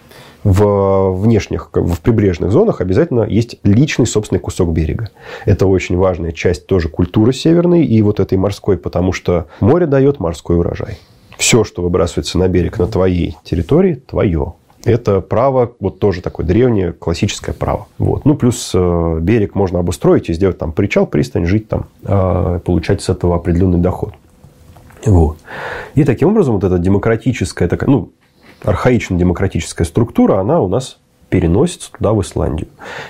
в внешних, в прибрежных зонах обязательно есть личный собственный кусок берега. Это очень важная часть тоже культуры северной и вот этой морской, потому что море дает морской урожай. Все, что выбрасывается на берег на твоей территории, твое. Это право, вот тоже такое древнее классическое право. Вот. Ну, плюс э, берег можно обустроить и сделать там причал, пристань, жить там, э, получать с этого определенный доход. Вот. И таким образом вот эта демократическая, такая, ну, архаично-демократическая структура, она у нас переносится туда, в Исландию.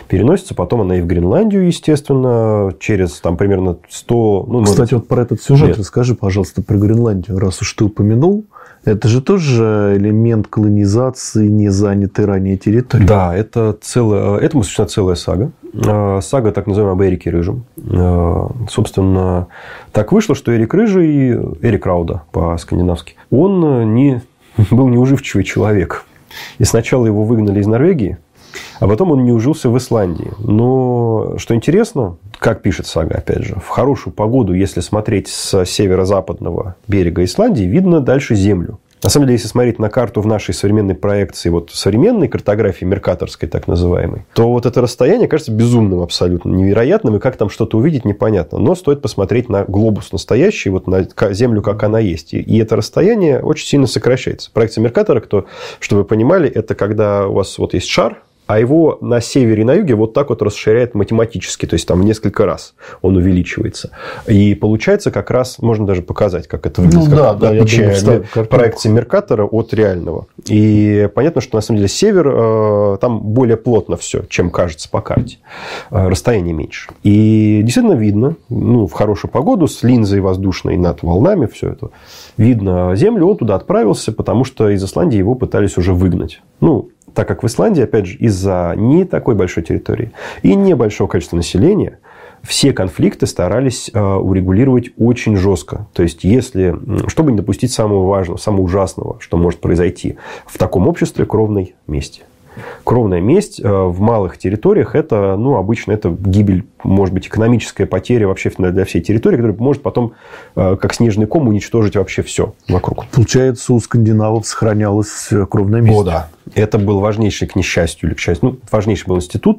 переносится. Потом она и в Гренландию, естественно, через там примерно сто... Ну, Кстати, может... вот про этот сюжет лет. Расскажи, пожалуйста, про Гренландию, раз уж ты упомянул. Это же тоже элемент колонизации незанятой ранее территории. Да, это целая, этому существует целая сага. Сага, так называемая, об Эрике Рыжем. Собственно, так вышло, что Эрик Рыжий, Эрик Рауда по-скандинавски, он не, был неуживчивый человек. И сначала его выгнали из Норвегии, а потом он не ужился в Исландии. Но, что интересно, как пишет сага, опять же, в хорошую погоду, если смотреть с северо-западного берега Исландии, видно дальше землю. На самом деле, если смотреть на карту в нашей современной проекции, вот современной картографии меркаторской, так называемой, то вот это расстояние кажется безумным абсолютно, невероятным, и как там что-то увидеть, непонятно. Но стоит посмотреть на глобус настоящий, вот на Землю, как она есть. И это расстояние очень сильно сокращается. Проекция Меркатора, кто, чтобы вы понимали, это когда у вас вот есть шар, а его на севере и на юге вот так вот расширяет математически, то есть там в несколько раз он увеличивается. И получается как раз, можно даже показать, как это выглядит, ну, как да, да, отличие проекции Меркатора от реального. И понятно, что на самом деле север, там более плотно все, чем кажется по карте. Расстояние меньше. И действительно видно, ну, в хорошую погоду, с линзой воздушной над волнами, все это видно Землю, он туда отправился, потому что из Исландии его пытались уже выгнать. Ну, так как в Исландии, опять же, из-за не такой большой территории и небольшого количества населения, все конфликты старались урегулировать очень жестко. То есть, если, чтобы не допустить самого важного, самого ужасного, что может произойти в таком обществе, кровной мести. Кровная месть в малых территориях – это, ну, обычно это гибель, может быть, экономическая потеря вообще для всей территории, которая может потом, как снежный ком, уничтожить вообще все вокруг. Получается, у скандинавов сохранялась кровная месть. О, да. Это был важнейший, к несчастью или к счастью, ну, важнейший был институт,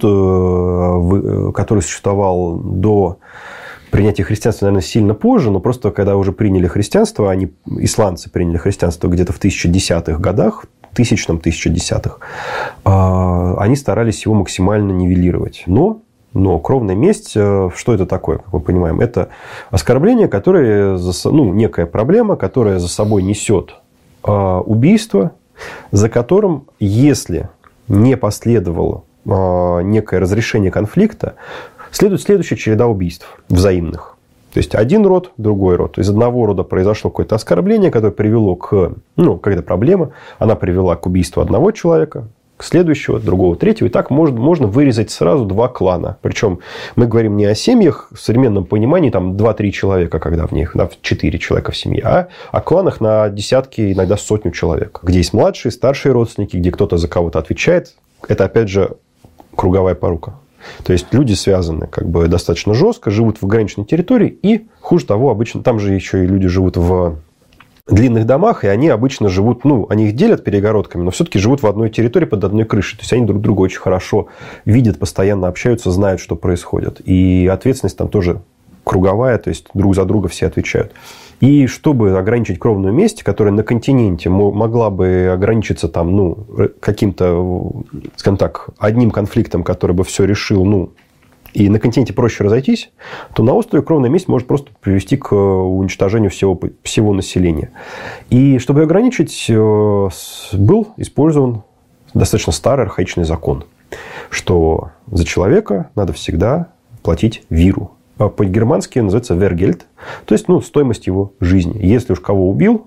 который существовал до принятия христианства, наверное, сильно позже, но просто когда уже приняли христианство, они, исландцы приняли христианство где-то в тысяча десятых годах, тысячном, тысяча десятых, они старались его максимально нивелировать. Но, но кровная месть, что это такое, как мы понимаем? Это оскорбление, которое, ну, некая проблема, которая за собой несет убийство, за которым, если не последовало некое разрешение конфликта, следует следующая череда убийств взаимных. То есть, один род, другой род. Из одного рода произошло какое-то оскорбление, которое привело к... Ну, какая-то проблема. Она привела к убийству одного человека, к следующего, другого, третьего. И так можно, можно вырезать сразу два клана. Причем мы говорим не о семьях в современном понимании, там два-три человека, когда в них, да, четыре человека в семье, а о кланах на десятки, иногда сотню человек. Где есть младшие, старшие родственники, где кто-то за кого-то отвечает. Это, опять же, круговая порука. То есть, люди связаны как бы достаточно жестко, живут в ограниченной территории. И, хуже того, обычно там же еще и люди живут в длинных домах, и они обычно живут, ну, они их делят перегородками, но все-таки живут в одной территории под одной крышей. То есть, они друг друга очень хорошо видят, постоянно общаются, знают, что происходит. И ответственность там тоже круговая, то есть, друг за друга все отвечают. И чтобы ограничить кровную месть, которая на континенте могла бы ограничиться там, ну, каким-то, скажем так, одним конфликтом, который бы все решил, ну, и на континенте проще разойтись, то на острове кровная месть может просто привести к уничтожению всего, всего населения. И чтобы ее ограничить, был использован достаточно старый архаичный закон, что за человека надо всегда платить виру. По-германски называется «вергельд», то есть, ну, стоимость его жизни. Если уж кого убил,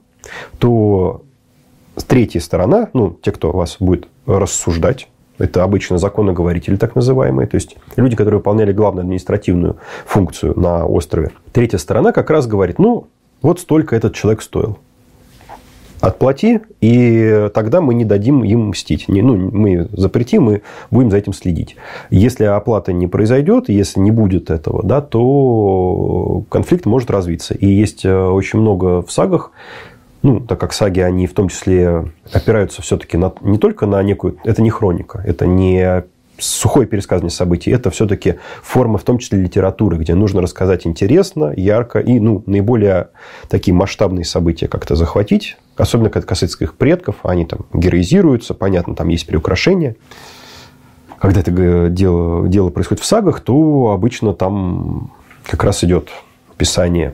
то третья сторона, ну, те, кто вас будет рассуждать, это обычно законоговорители так называемые, то есть, люди, которые выполняли главную административную функцию на острове. Третья сторона как раз говорит, ну, вот столько этот человек стоил. Отплати, и тогда мы не дадим им мстить. Не, ну, мы запретим, мы будем за этим следить. Если оплата не произойдет, если не будет этого, да, то конфликт может развиться. И есть очень много в сагах, ну, так как саги, они в том числе опираются все-таки на, не только на некую... Это не хроника, это не сухое пересказывание событий, это все-таки форма, в том числе литературы, где нужно рассказать интересно, ярко и, ну, наиболее такие масштабные события как-то захватить. Особенно, когда касается их предков, они там героизируются, понятно, там есть приукрашения. Когда это дело, дело происходит в сагах, то обычно там как раз идет описание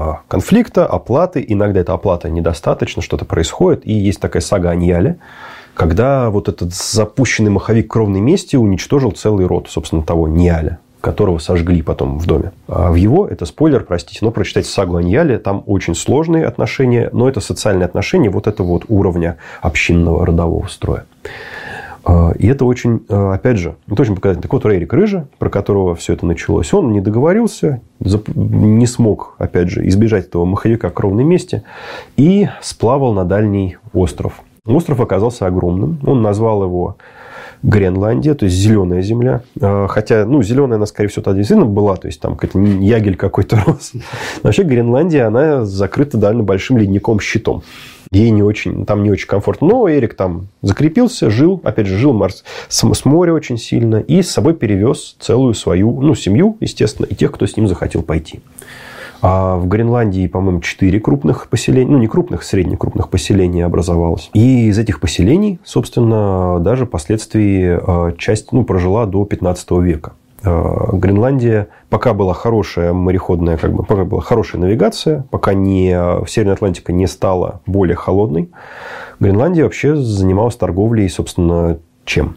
конфликта, оплаты. Иногда эта оплата недостаточно, что-то происходит. И есть такая сага о Ньяле, когда вот этот запущенный маховик кровной мести уничтожил целый род, собственно, того Ньяля, которого сожгли потом в доме. А в его, это спойлер, простите, но прочитайте сагу о Ньяле, там очень сложные отношения, но это социальные отношения вот этого вот уровня общинного родового строя. И это очень, опять же, это очень показательно. Так вот, Эрик Рыжа, про которого все это началось, он не договорился, не смог, опять же, избежать этого маховика кровной мести и сплавал на дальний остров. Остров оказался огромным. Он назвал его Гренландия, то есть зеленая земля. Хотя, ну, зеленая она, скорее всего, тогда действительно была, то есть там какой-то ягель какой-то рос. Но вообще Гренландия, она закрыта довольно большим ледником-щитом. Ей не очень, там не очень комфортно. Но Эрик там закрепился, жил, опять же, жил Марс, с, с моря очень сильно. И с собой перевез целую свою, ну, семью, естественно, и тех, кто с ним захотел пойти. А в Гренландии, по-моему, четыре крупных поселения, ну, не крупных, среднекрупных поселений образовалось. И из этих поселений, собственно, даже впоследствии часть, ну, прожила до пятнадцатого века. Гренландия, пока была хорошая мореходная, как бы, пока была хорошая навигация, пока не, Северная Атлантика не стала более холодной, Гренландия вообще занималась торговлей, собственно, чем?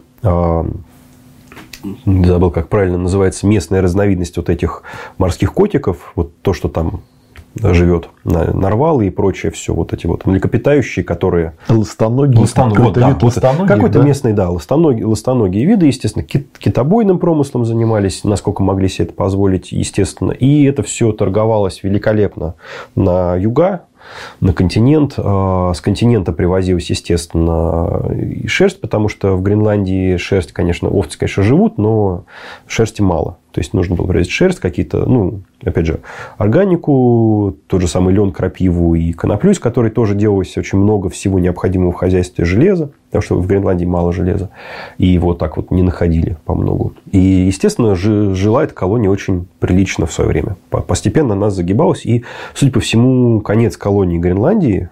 Забыл, как правильно называется местная разновидность вот этих морских котиков, вот то, что там живет, нарвалы и прочее все, вот эти вот млекопитающие, которые... Ластоногие. Ластоногие, вот, да, какой-то да? местный, да, ластоногие, ластоногие виды, естественно, кит, китобойным промыслом занимались, насколько могли себе это позволить, естественно. И это все торговалось великолепно на юга, на континент. С континента привозилась, естественно, и шерсть, потому что в Гренландии шерсть, конечно, овцы, конечно, живут, но шерсти мало. То есть нужно было привозить шерсть, какие-то, ну, опять же, органику, тот же самый лен, крапиву и коноплю, из которой тоже делалось очень много всего необходимого в хозяйстве железа, потому что в Гренландии мало железа, и его так вот не находили по многу. И, естественно, жила эта колония очень прилично в свое время. Постепенно она загибалась, и, судя по всему, конец колонии Гренландии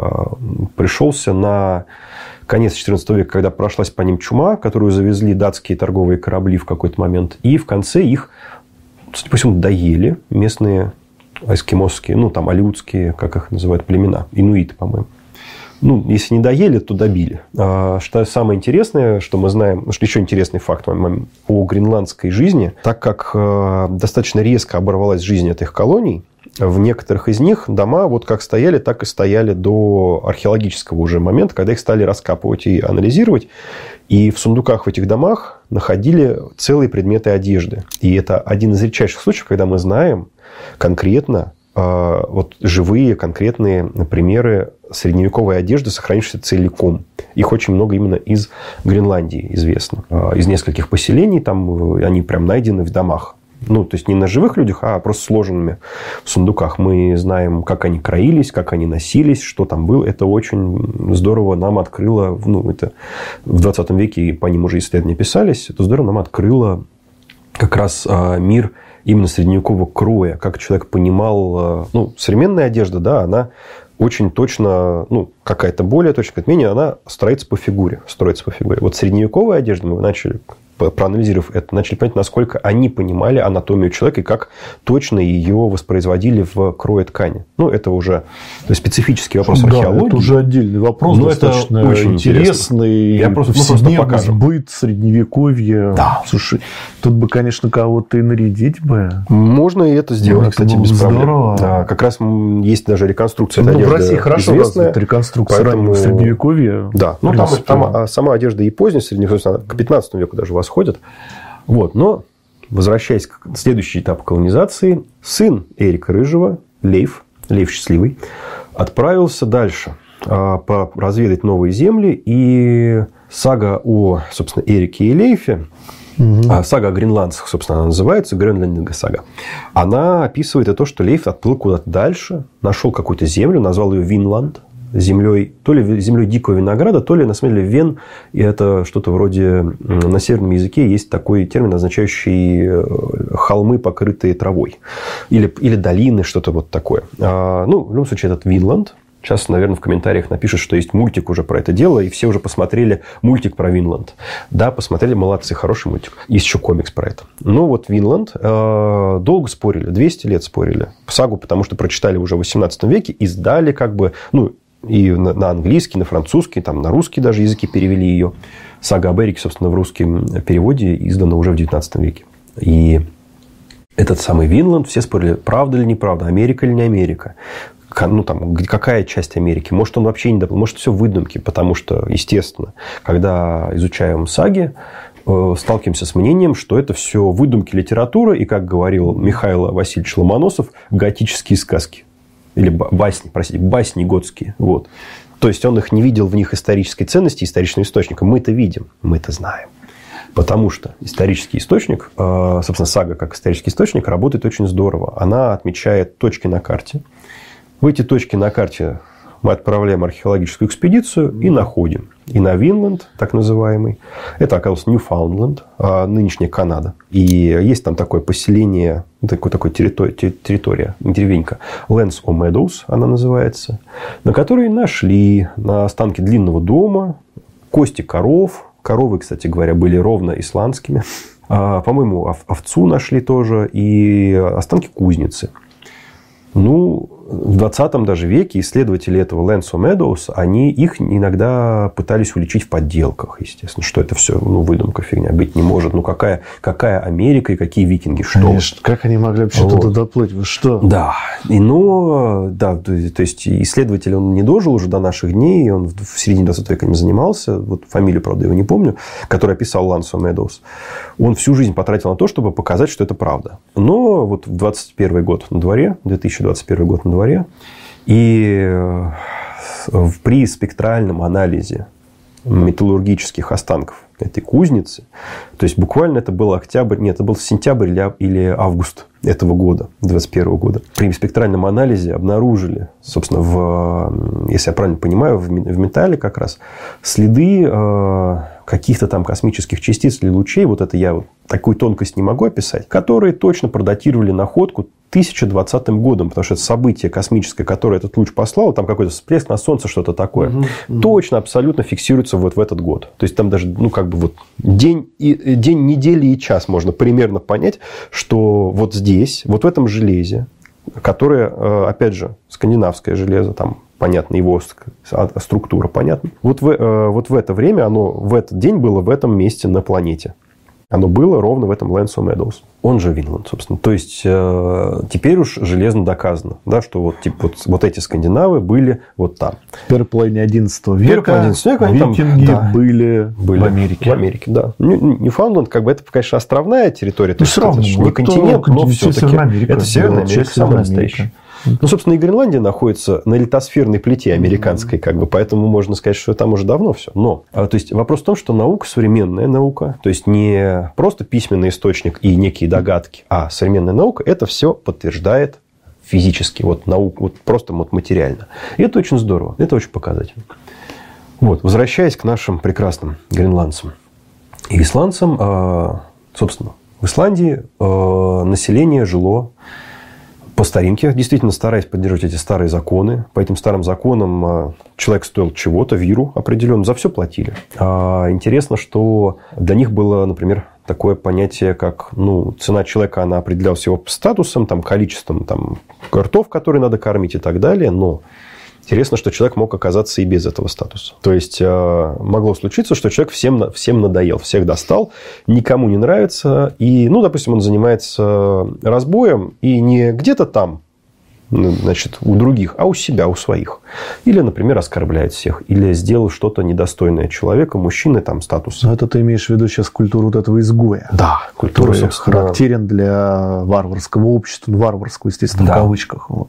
пришелся на конец четырнадцатого века, когда прошлась по ним чума, которую завезли датские торговые корабли в какой-то момент. И в конце их, судя по всему, доели местные эскимосские, ну, там, алеутские, как их называют, племена. Инуиты, по-моему. Ну, если не доели, то добили. Что самое интересное, что мы знаем, что еще интересный факт о гренландской жизни, так как достаточно резко оборвалась жизнь этих колоний, в некоторых из них дома вот как стояли, так и стояли до археологического уже момента, когда их стали раскапывать и анализировать. И в сундуках в этих домах находили целые предметы одежды. И это один из редчайших случаев, когда мы знаем конкретно э, вот живые конкретные примеры средневековой одежды, сохранившейся целиком. Их очень много именно из Гренландии известно. Э, из нескольких поселений там они прям найдены в домах. Ну, то есть, не на живых людях, а просто сложенными в сундуках. Мы знаем, как они краились, как они носились, что там было. Это очень здорово нам открыло... Ну, это в двадцатом веке по ним уже исследования писались. Это здорово нам открыло как раз мир именно средневекового кроя. Как человек понимал... Ну, современная одежда, да, она очень точно... Ну, какая-то более точная, как менее, она строится по фигуре. Строится по фигуре. Вот средневековая одежда мы начали... проанализировав это, начали понять, насколько они понимали анатомию человека и как точно ее воспроизводили в крое ткани. Ну, это уже специфический вопрос да, археологии. Это уже отдельный вопрос, но достаточно это очень интересный. Я просто, ну, просто покажу. Быт, средневековье. Да. Слушай, тут бы, конечно, кого-то и нарядить бы. Можно и это сделать, ну, кстати, без проблем. Да, как раз есть даже реконструкция ну, одежды. В России хорошо развита реконструкция раннего средневековья. Да, ну, там, там сама одежда и поздняя средневековья, к пятнадцатому веку даже восходит. Вот. Но, возвращаясь к следующему этапу колонизации, сын Эрика Рыжего, Лейф, Лейф Счастливый, отправился дальше разведать новые земли. И сага о, собственно, Эрике и Лейфе, угу. сага о гренландцах, собственно, она называется, Гренландинга сага, она описывает то, что Лейф отплыл куда-то дальше, нашел какую-то землю, назвал ее Винланд, землей, то ли землей дикого винограда, то ли, на самом деле, вен, и это что-то вроде, на северном языке есть такой термин, означающий холмы, покрытые травой, или, или долины, что-то вот такое. Ну, в любом случае, этот Винланд. Сейчас, наверное, в комментариях напишут, что есть мультик уже про это дело, и все уже посмотрели мультик про Винланд. Да, посмотрели, молодцы, хороший мультик. Есть еще комикс про это. Ну, вот Винланд э, долго спорили, двести лет спорили. Сагу, потому что прочитали уже в восемнадцатом веке, издали как бы, ну, И на, на английский, на французский, там, на русский даже языки перевели ее. Сага об Эрике, собственно, в русском переводе издана уже в девятнадцатом веке. И этот самый Винланд, все спорили, правда или неправда, Америка или не Америка. Ну, там, какая часть Америки? Может, он вообще не допустил, может, все выдумки, потому что, естественно, когда изучаем саги, сталкиваемся с мнением, что это все выдумки литературы и, как говорил Михаил Васильевич Ломоносов, готические сказки. Или басни, простите, басни готские. Вот. То есть, он их не видел в них исторической ценности, исторического источника. Мы это видим, мы это знаем. Потому что исторический источник, собственно, сага как исторический источник работает очень здорово. Она отмечает точки на карте. В эти точки на карте мы отправляем археологическую экспедицию и находим. И на Винланд, так называемый, это оказался Ньюфаундленд, нынешняя Канада. И есть там такое поселение, такое, такое территория, территория, деревенька, Lands o' Meadows она называется, на которой нашли на останки длинного дома кости коров. Коровы, кстати говоря, были ровно исландскими. По-моему, овцу нашли тоже и останки кузницы. Ну, в двадцатом даже веке исследователи этого Lands o' Meadows, они их иногда пытались уличить в подделках, естественно, что это все, ну, выдумка, фигня, быть не может. Ну, какая, какая Америка и какие викинги, что? Конечно, как они могли вообще вот туда доплыть? Вы что? Да, и, но, да, то есть, исследователь, он не дожил уже до наших дней, он в середине двадцатого века не занимался, вот фамилию, правда, его не помню, который описал Lands o' Meadows. Он всю жизнь потратил на то, чтобы показать, что это правда. Но вот в двадцать первый год на дворе, две тысячи двадцать первый год на дворе, и при спектральном анализе металлургических останков этой кузницы, то есть буквально это был октябрь, нет, это был сентябрь или август этого года, двадцать первого года. При спектральном анализе обнаружили, собственно, в, если я правильно понимаю, в металле как раз следы каких-то там космических частиц или лучей, вот это я вот такую тонкость не могу описать, которые точно продатировали находку тысяча двадцатым годом, потому что это событие космическое, которое этот луч послал, там какой-то всплеск на Солнце, что-то такое, угу, угу. точно, абсолютно фиксируется вот в этот год. То есть, там даже, ну, как бы вот день, и, день, недели и час можно примерно понять, что вот здесь, вот в этом железе, которое, опять же, скандинавское железо, там, понятно, его структура понятна. Вот в, вот в это время, оно в этот день было в этом месте на планете. Оно было ровно в этом Lands o' Meadows. Он же Винланд, собственно. То есть, теперь уж железно доказано, да, что вот, типа, вот, вот эти скандинавы были вот там. В первой половине одиннадцатого века викинги да, были, были в Америке. В Америке, да. Ньюфаундленд, как бы, это, конечно, островная территория. То есть, все равно, это не континент, но все-таки это Северная Америка, самая настоящая. Ну, собственно, и Гренландия находится на литосферной плите американской, как бы, поэтому можно сказать, что там уже давно все. Но, то есть, вопрос в том, что наука, современная наука, то есть, не просто письменный источник и некие догадки, а современная наука это все подтверждает физически, вот, наука, вот просто вот материально. И это очень здорово, это очень показательно. Вот, возвращаясь к нашим прекрасным гренландцам и исландцам, собственно, в Исландии население жило по старинке, действительно стараясь поддерживать эти старые законы. По этим старым законам человек стоил чего-то, виру определенно, за все платили. А интересно, что для них было, например, такое понятие, как ну, цена человека, она определялась его статусом, там, количеством там, ртов, которые надо кормить и так далее. Но интересно, что человек мог оказаться и без этого статуса. То есть, могло случиться, что человек всем, всем надоел, всех достал, никому не нравится. И, ну, допустим, он занимается разбоем и не где-то там, значит, у других, а у себя, у своих. Или, например, оскорбляет всех. Или сделал что-то недостойное человека, мужчины, там, статуса. Но это ты имеешь в виду сейчас культуру вот этого изгоя. Да, культура, который характерен для варварского общества. Варварского, естественно, да. В кавычках. Вот.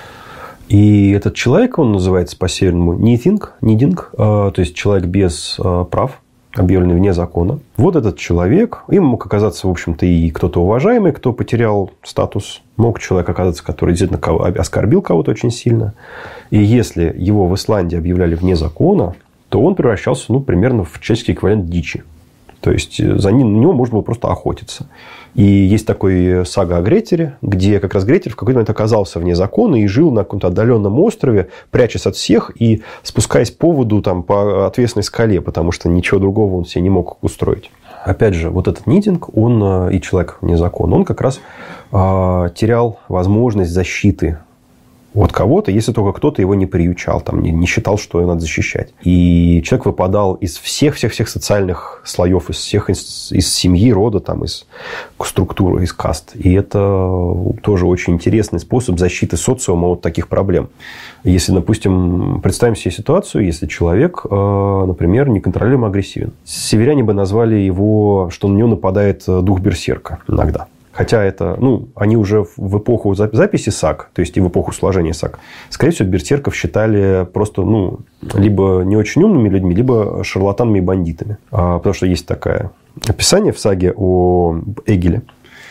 И этот человек, он называется по-северному нидинг, нидинг, то есть человек без прав, объявленный вне закона. Вот этот человек, им мог оказаться, в общем-то, и кто-то уважаемый, кто потерял статус. Мог человек оказаться, который действительно оскорбил кого-то очень сильно. И если его в Исландии объявляли вне закона, то он превращался, ну, примерно в человеческий эквивалент дичи. То есть, за ним, на него можно было просто охотиться. И есть такой сага о Гретере, где как раз Гретер в какой-то момент оказался вне закона и жил на каком-то отдаленном острове, прячась от всех и спускаясь по воду там, по отвесной скале, потому что ничего другого он себе не мог устроить. Опять же, вот этот нидинг, он и человек вне закона, он как раз терял возможность защиты от кого-то, если только кто-то его не приучал, там, не, не считал, что его надо защищать. И человек выпадал из всех-всех-всех социальных слоев, из всех из, из семьи, рода, там, из структуры, из каст. И это тоже очень интересный способ защиты социума от таких проблем. Если, допустим, представим себе ситуацию, если человек, например, неконтролируемо агрессивен. Северяне бы назвали его, что на него нападает дух берсерка иногда. Хотя это, ну, они уже в эпоху записи САГ, то есть и в эпоху сложения САГ, скорее всего, берсерков считали просто, ну, либо не очень умными людьми, либо шарлатанами и бандитами. А, потому что есть такое описание в саге о Эгиле,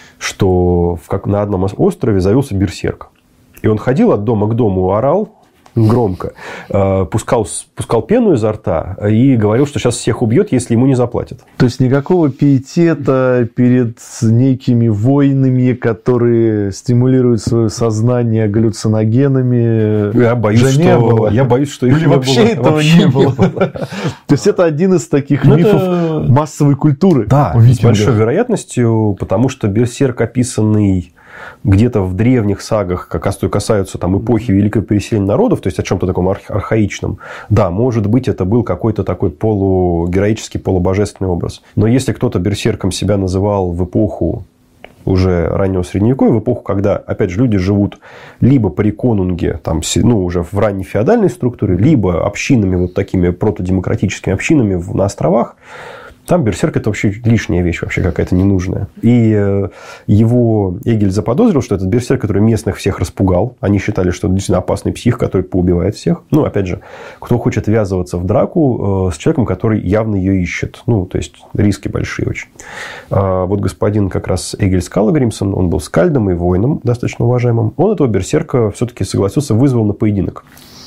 что в, как на одном острове завелся берсерк. И он ходил от дома к дому, орал громко, пускал, пускал пену изо рта и говорил, что сейчас всех убьет, если ему не заплатят. То есть никакого пиетета перед некими войнами, которые стимулируют свое сознание галлюциногенами. Я боюсь, что, не было. Я боюсь, что их Или не вообще было. этого вообще не было. То есть это один из таких Но мифов это... массовой культуры. Да, с большой вероятностью, потому что берсерк, описанный где-то в древних сагах, как касаются там эпохи великого переселения народов, то есть о чем-то таком архаичном, да, может быть, это был какой-то такой полугероический, полубожественный образ. Но если кто-то берсерком себя называл в эпоху уже раннего средневековья, в эпоху, когда, опять же, люди живут либо при конунге, там, ну, уже в ранней феодальной структуре, либо общинами, вот такими протодемократическими общинами на островах, там берсерк – это вообще лишняя вещь, вообще какая-то ненужная. И его Эгиль заподозрил, что этот берсерк, который местных всех распугал. Они считали, что это действительно опасный псих, который поубивает всех. Ну, опять же, кто хочет ввязываться в драку с человеком, который явно ее ищет. Ну, то есть, риски большие очень. Вот господин как раз Эгиль Скаллгримсон, он был скальдом и воином достаточно уважаемым. Он этого берсерка все-таки согласился, вызвал на поединок.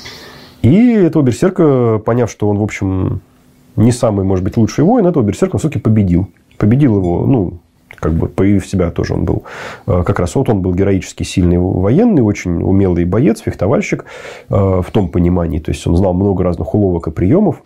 И этого берсерка, поняв, что он, в общем... не самый, может быть, лучший воин, этого берсерка он все-таки победил. Победил его, ну, как бы появив себя тоже он был. Как раз вот он был героически сильный военный, очень умелый боец, фехтовальщик в том понимании. То есть, он знал много разных уловок и приемов.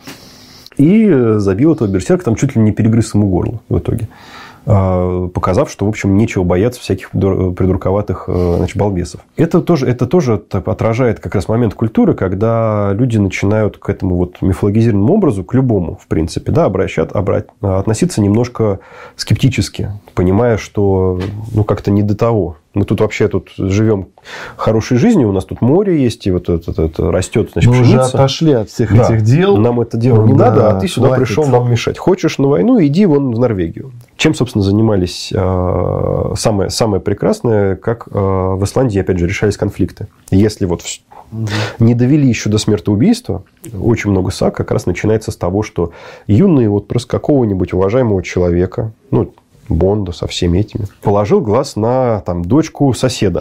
И забил этого берсерка, там чуть ли не перегрыз ему горло в итоге. Показав, что, в общем, нечего бояться всяких придурковатых, значит, балбесов. Это тоже, это тоже отражает как раз момент культуры, когда люди начинают к этому вот мифологизированному образу, к любому, в принципе, да, обращать, обрать, относиться немножко скептически, понимая, что ну, как-то не до того. Мы тут вообще тут живем хорошей жизнью, у нас тут море есть, и вот это, это, это растет, значит, мы пшеница. уже отошли от всех да. этих дел. Нам это дело не да, надо, а ты сюда хватит. пришел нам мешать. Хочешь на войну, иди вон в Норвегию. Чем, собственно, занимались э, самое, самое прекрасное, как э, в Исландии, опять же, решались конфликты. Если вот угу. не довели еще до смертоубийства, очень много саг как раз начинается с того, что юный вот просто какого-нибудь уважаемого человека, ну, Бонда со всеми этими, положил глаз на там, дочку соседа.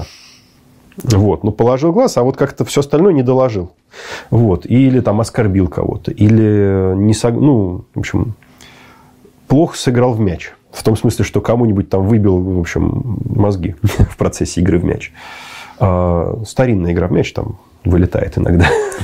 Вот. Ну, положил глаз, а вот как-то все остальное не доложил. Вот. Или там оскорбил кого-то. Или не сог... ну, в общем, плохо сыграл в мяч. В том смысле, что кому-нибудь там выбил, в общем, мозги в процессе игры в мяч. А старинная игра в мяч там вылетает иногда.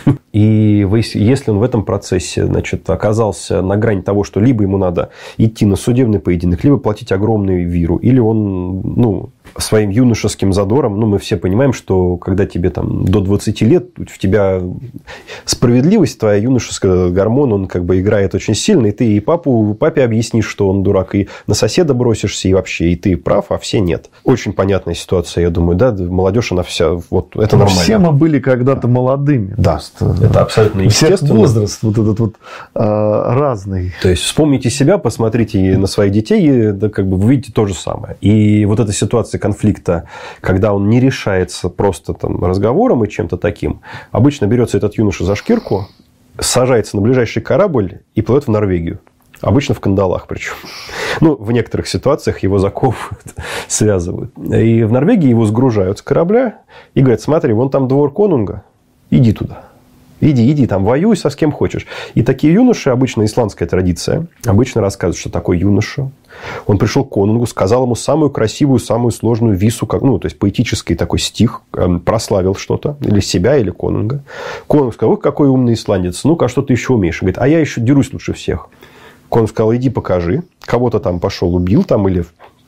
И если он в этом процессе, значит, оказался на грани того, что либо ему надо идти на судебный поединок, либо платить огромную виру, или он, ну, своим юношеским задором, ну, мы все понимаем, что когда тебе там до двадцати лет, в тебя справедливость, твоя юношеская гормон, он как бы играет очень сильно, и ты и папу, папе объяснишь, что он дурак, и на соседа бросишься, и вообще, и ты прав, а все нет. Очень понятная ситуация, я думаю, да, молодежь, она вся, вот, это нормально. Все мы были когда-то молодыми. Да, просто, это абсолютно естественно. Возраст вот этот вот а, разный. То есть, вспомните себя, посмотрите на своих детей, да, как бы вы видите то же самое. И вот эта ситуация конфликта, когда он не решается просто там, разговором и чем-то таким, обычно берется этот юноша за шкирку, сажается на ближайший корабль и плывет в Норвегию. Обычно в кандалах причем. Ну, в некоторых ситуациях его заковывают, связывают. И в Норвегии его сгружают с корабля и говорят, смотри, вон там двор конунга, иди туда. Иди, иди, там воюй со с кем хочешь. И такие юноши, обычно исландская традиция, обычно рассказывают, что такой юноша. Он пришел к конунгу, сказал ему самую красивую, самую сложную вису, как, ну, то есть поэтический такой стих, э, прославил что-то, или себя, или конунга. Конунг сказал, ой, какой умный исландец, ну-ка, а что ты еще умеешь? Он говорит, а я еще дерусь лучше всех. Конунг сказал, иди покажи. Кого-то там пошел, убил, там, или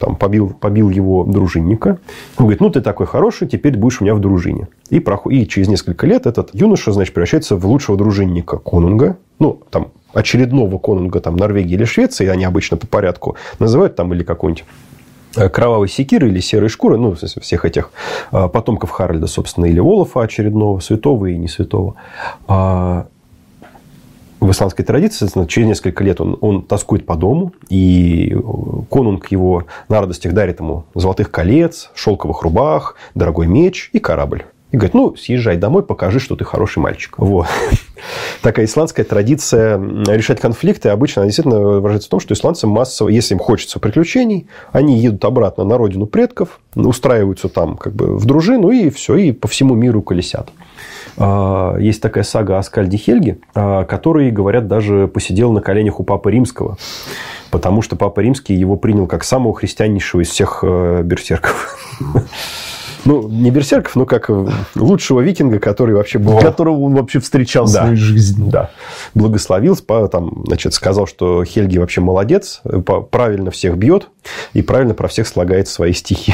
там, побил, побил его дружинника. Он говорит, ну, ты такой хороший, теперь будешь у меня в дружине. И, проход... и через несколько лет этот юноша, значит, превращается в лучшего дружинника конунга. Ну, там, очередного конунга там, Норвегии или Швеции, они обычно по порядку называют, там, или какой-нибудь кровавой секиры или серой шкуры, ну, всех этих потомков Харальда, собственно, или Олафа очередного, святого и не святого. В исландской традиции, соответственно, через несколько лет он, он тоскует по дому, и конунг его на радостях дарит ему золотых колец, шелковых рубах, дорогой меч и корабль. И говорит, ну, съезжай домой, покажи, что ты хороший мальчик. Вот. Такая исландская традиция решать конфликты обычно она действительно выражается в том, что исландцы массово, если им хочется приключений, они едут обратно на родину предков, устраиваются там как бы в дружину, и все, и по всему миру колесят. Есть такая сага о Скальде Хельге, который, говорят, даже посидел на коленях у Папы Римского, потому что Папа Римский его принял как самого христианнейшего из всех берсерков. Ну, не берсерков, но как лучшего викинга, который вообще был... Которого он вообще встречал да, в своей жизни. Да. Благословил, там, значит, сказал, что Хельги вообще молодец, правильно всех бьет и правильно про всех слагает свои стихи.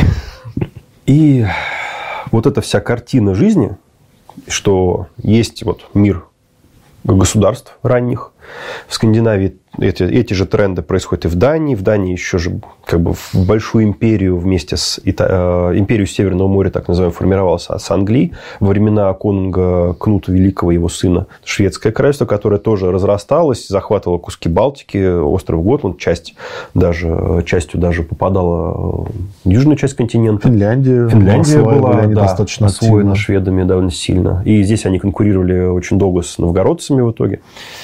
И вот эта вся картина жизни, что есть вот мир государств ранних, в Скандинавии эти, эти же тренды происходят и в Дании. В Дании еще же как бы в большую империю вместе с Ита... империю Северного моря, так называемую, формировалась с Англией во времена конунга Кнута Великого, его сына. Шведское королевство, которое тоже разрасталось, захватывало куски Балтики, остров Готланд, часть даже, частью даже попадала в южную часть континента. Финляндия. Финляндия была да, достаточно освоена шведами довольно сильно. И здесь они конкурировали очень долго с новгородцами в итоге.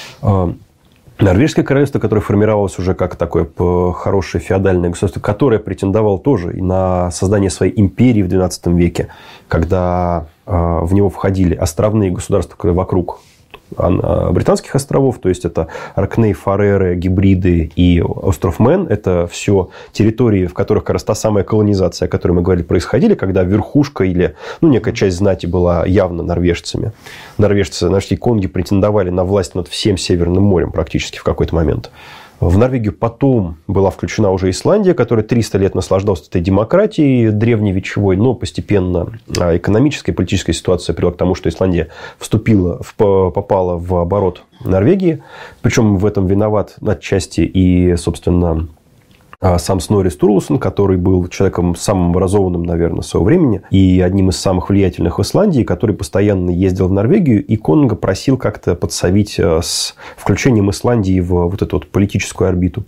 Норвежское королевство, которое формировалось уже как такое хорошее феодальное государство, которое претендовало тоже на создание своей империи в двенадцатом веке, когда в него входили островные государства вокруг британских островов, то есть это Оркней, Фареры, Гибриды и остров Мэн. Это все территории, в которых как раз та самая колонизация, о которой мы говорили, происходила, когда верхушка или ну, некая часть знати была явно норвежцами. Норвежцы, наши конги претендовали на власть над всем Северным морем практически в какой-то момент. В Норвегию потом была включена уже Исландия, которая триста лет наслаждалась этой демократией древневековой, но постепенно экономическая и политическая ситуация привела к тому, что Исландия вступила, в, попала в оборот Норвегии. Причем в этом виноват отчасти и, собственно, сам Снорри Стурлусон, который был человеком самым образованным, наверное, своего времени и одним из самых влиятельных в Исландии, который постоянно ездил в Норвегию, и конунга просил как-то подсовить с включением Исландии в вот эту вот политическую орбиту.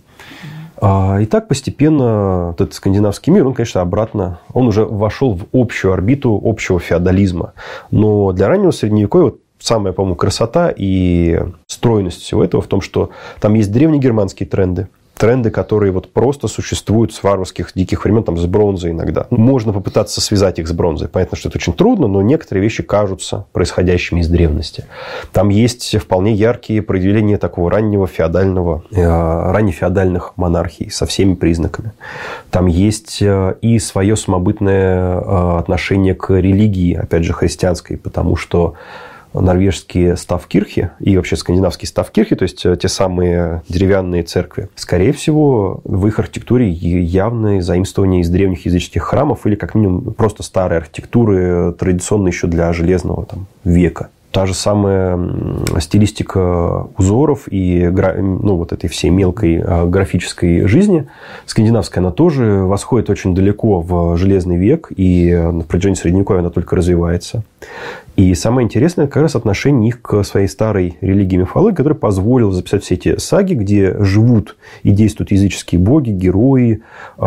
И так постепенно вот этот скандинавский мир, он, конечно, обратно, он уже вошел в общую орбиту общего феодализма. Но для раннего Средневековья вот самая, по-моему, красота и стройность всего этого в том, что там есть древнегерманские тренды. Тренды, которые вот просто существуют с варварских диких времен, там, с бронзой иногда. Можно попытаться связать их с бронзой. Понятно, что это очень трудно, но некоторые вещи кажутся происходящими из древности. Там есть вполне яркие проявления такого раннего феодального, э, раннефеодальных монархий со всеми признаками. Там есть и свое самобытное отношение к религии, опять же, христианской, потому что норвежские ставкирхи и вообще скандинавские ставкирхи, то есть те самые деревянные церкви, скорее всего, в их архитектуре явное заимствование из древних языческих храмов или, как минимум, просто старой архитектуры, традиционной еще для железного там, века. Та же самая стилистика узоров и ну, вот этой всей мелкой графической жизни скандинавская, она тоже восходит очень далеко в железный век, и на протяжении Средневековья она только развивается. И самое интересное как раз отношение их к своей старой религии и мифологии, которая позволила записать все эти саги, где живут и действуют языческие боги, герои,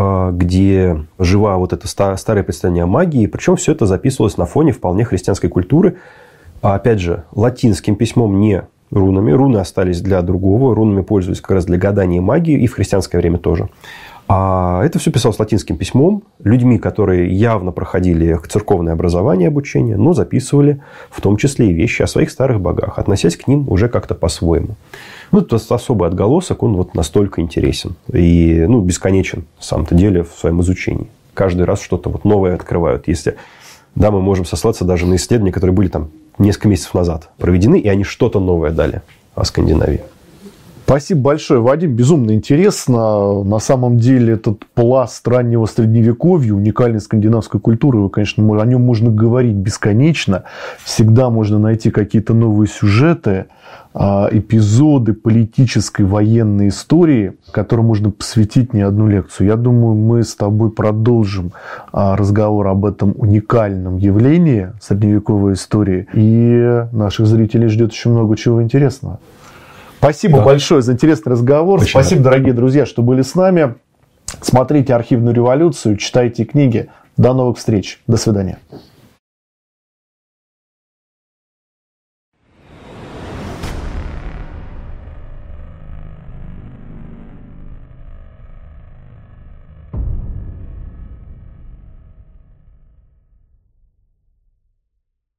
где жива вот это старое представление о магии. Причем все это записывалось на фоне вполне христианской культуры. А опять же, латинским письмом, не рунами. Руны остались для другого. Рунами пользовались как раз для гадания магии. И в христианское время тоже. А это все писалось латинским письмом. Людьми, которые явно проходили церковное образование, обучение. Но записывали в том числе и вещи о своих старых богах. Относясь к ним уже как-то по-своему. Ну, этот особый отголосок, он вот настолько интересен. И ну, бесконечен, на самом-то деле, в своем изучении. Каждый раз что-то вот новое открывают. Если... Да, мы можем сослаться даже на исследования, которые были там несколько месяцев назад проведены, и они что-то новое дали о Скандинавии. Спасибо большое, Вадим. Безумно интересно. На самом деле, этот пласт раннего средневековья, уникальной скандинавской культуры, вы, конечно, о нем можно говорить бесконечно. Всегда можно найти какие-то новые сюжеты, эпизоды политической, военной истории, которым можно посвятить не одну лекцию. Я думаю, мы с тобой продолжим разговор об этом уникальном явлении средневековой истории. И наших зрителей ждет еще много чего интересного. Спасибо да. большое за интересный разговор. Очень Спасибо, рад. Дорогие друзья, что были с нами. Смотрите «Архивную революцию», читайте книги. До новых встреч. До свидания.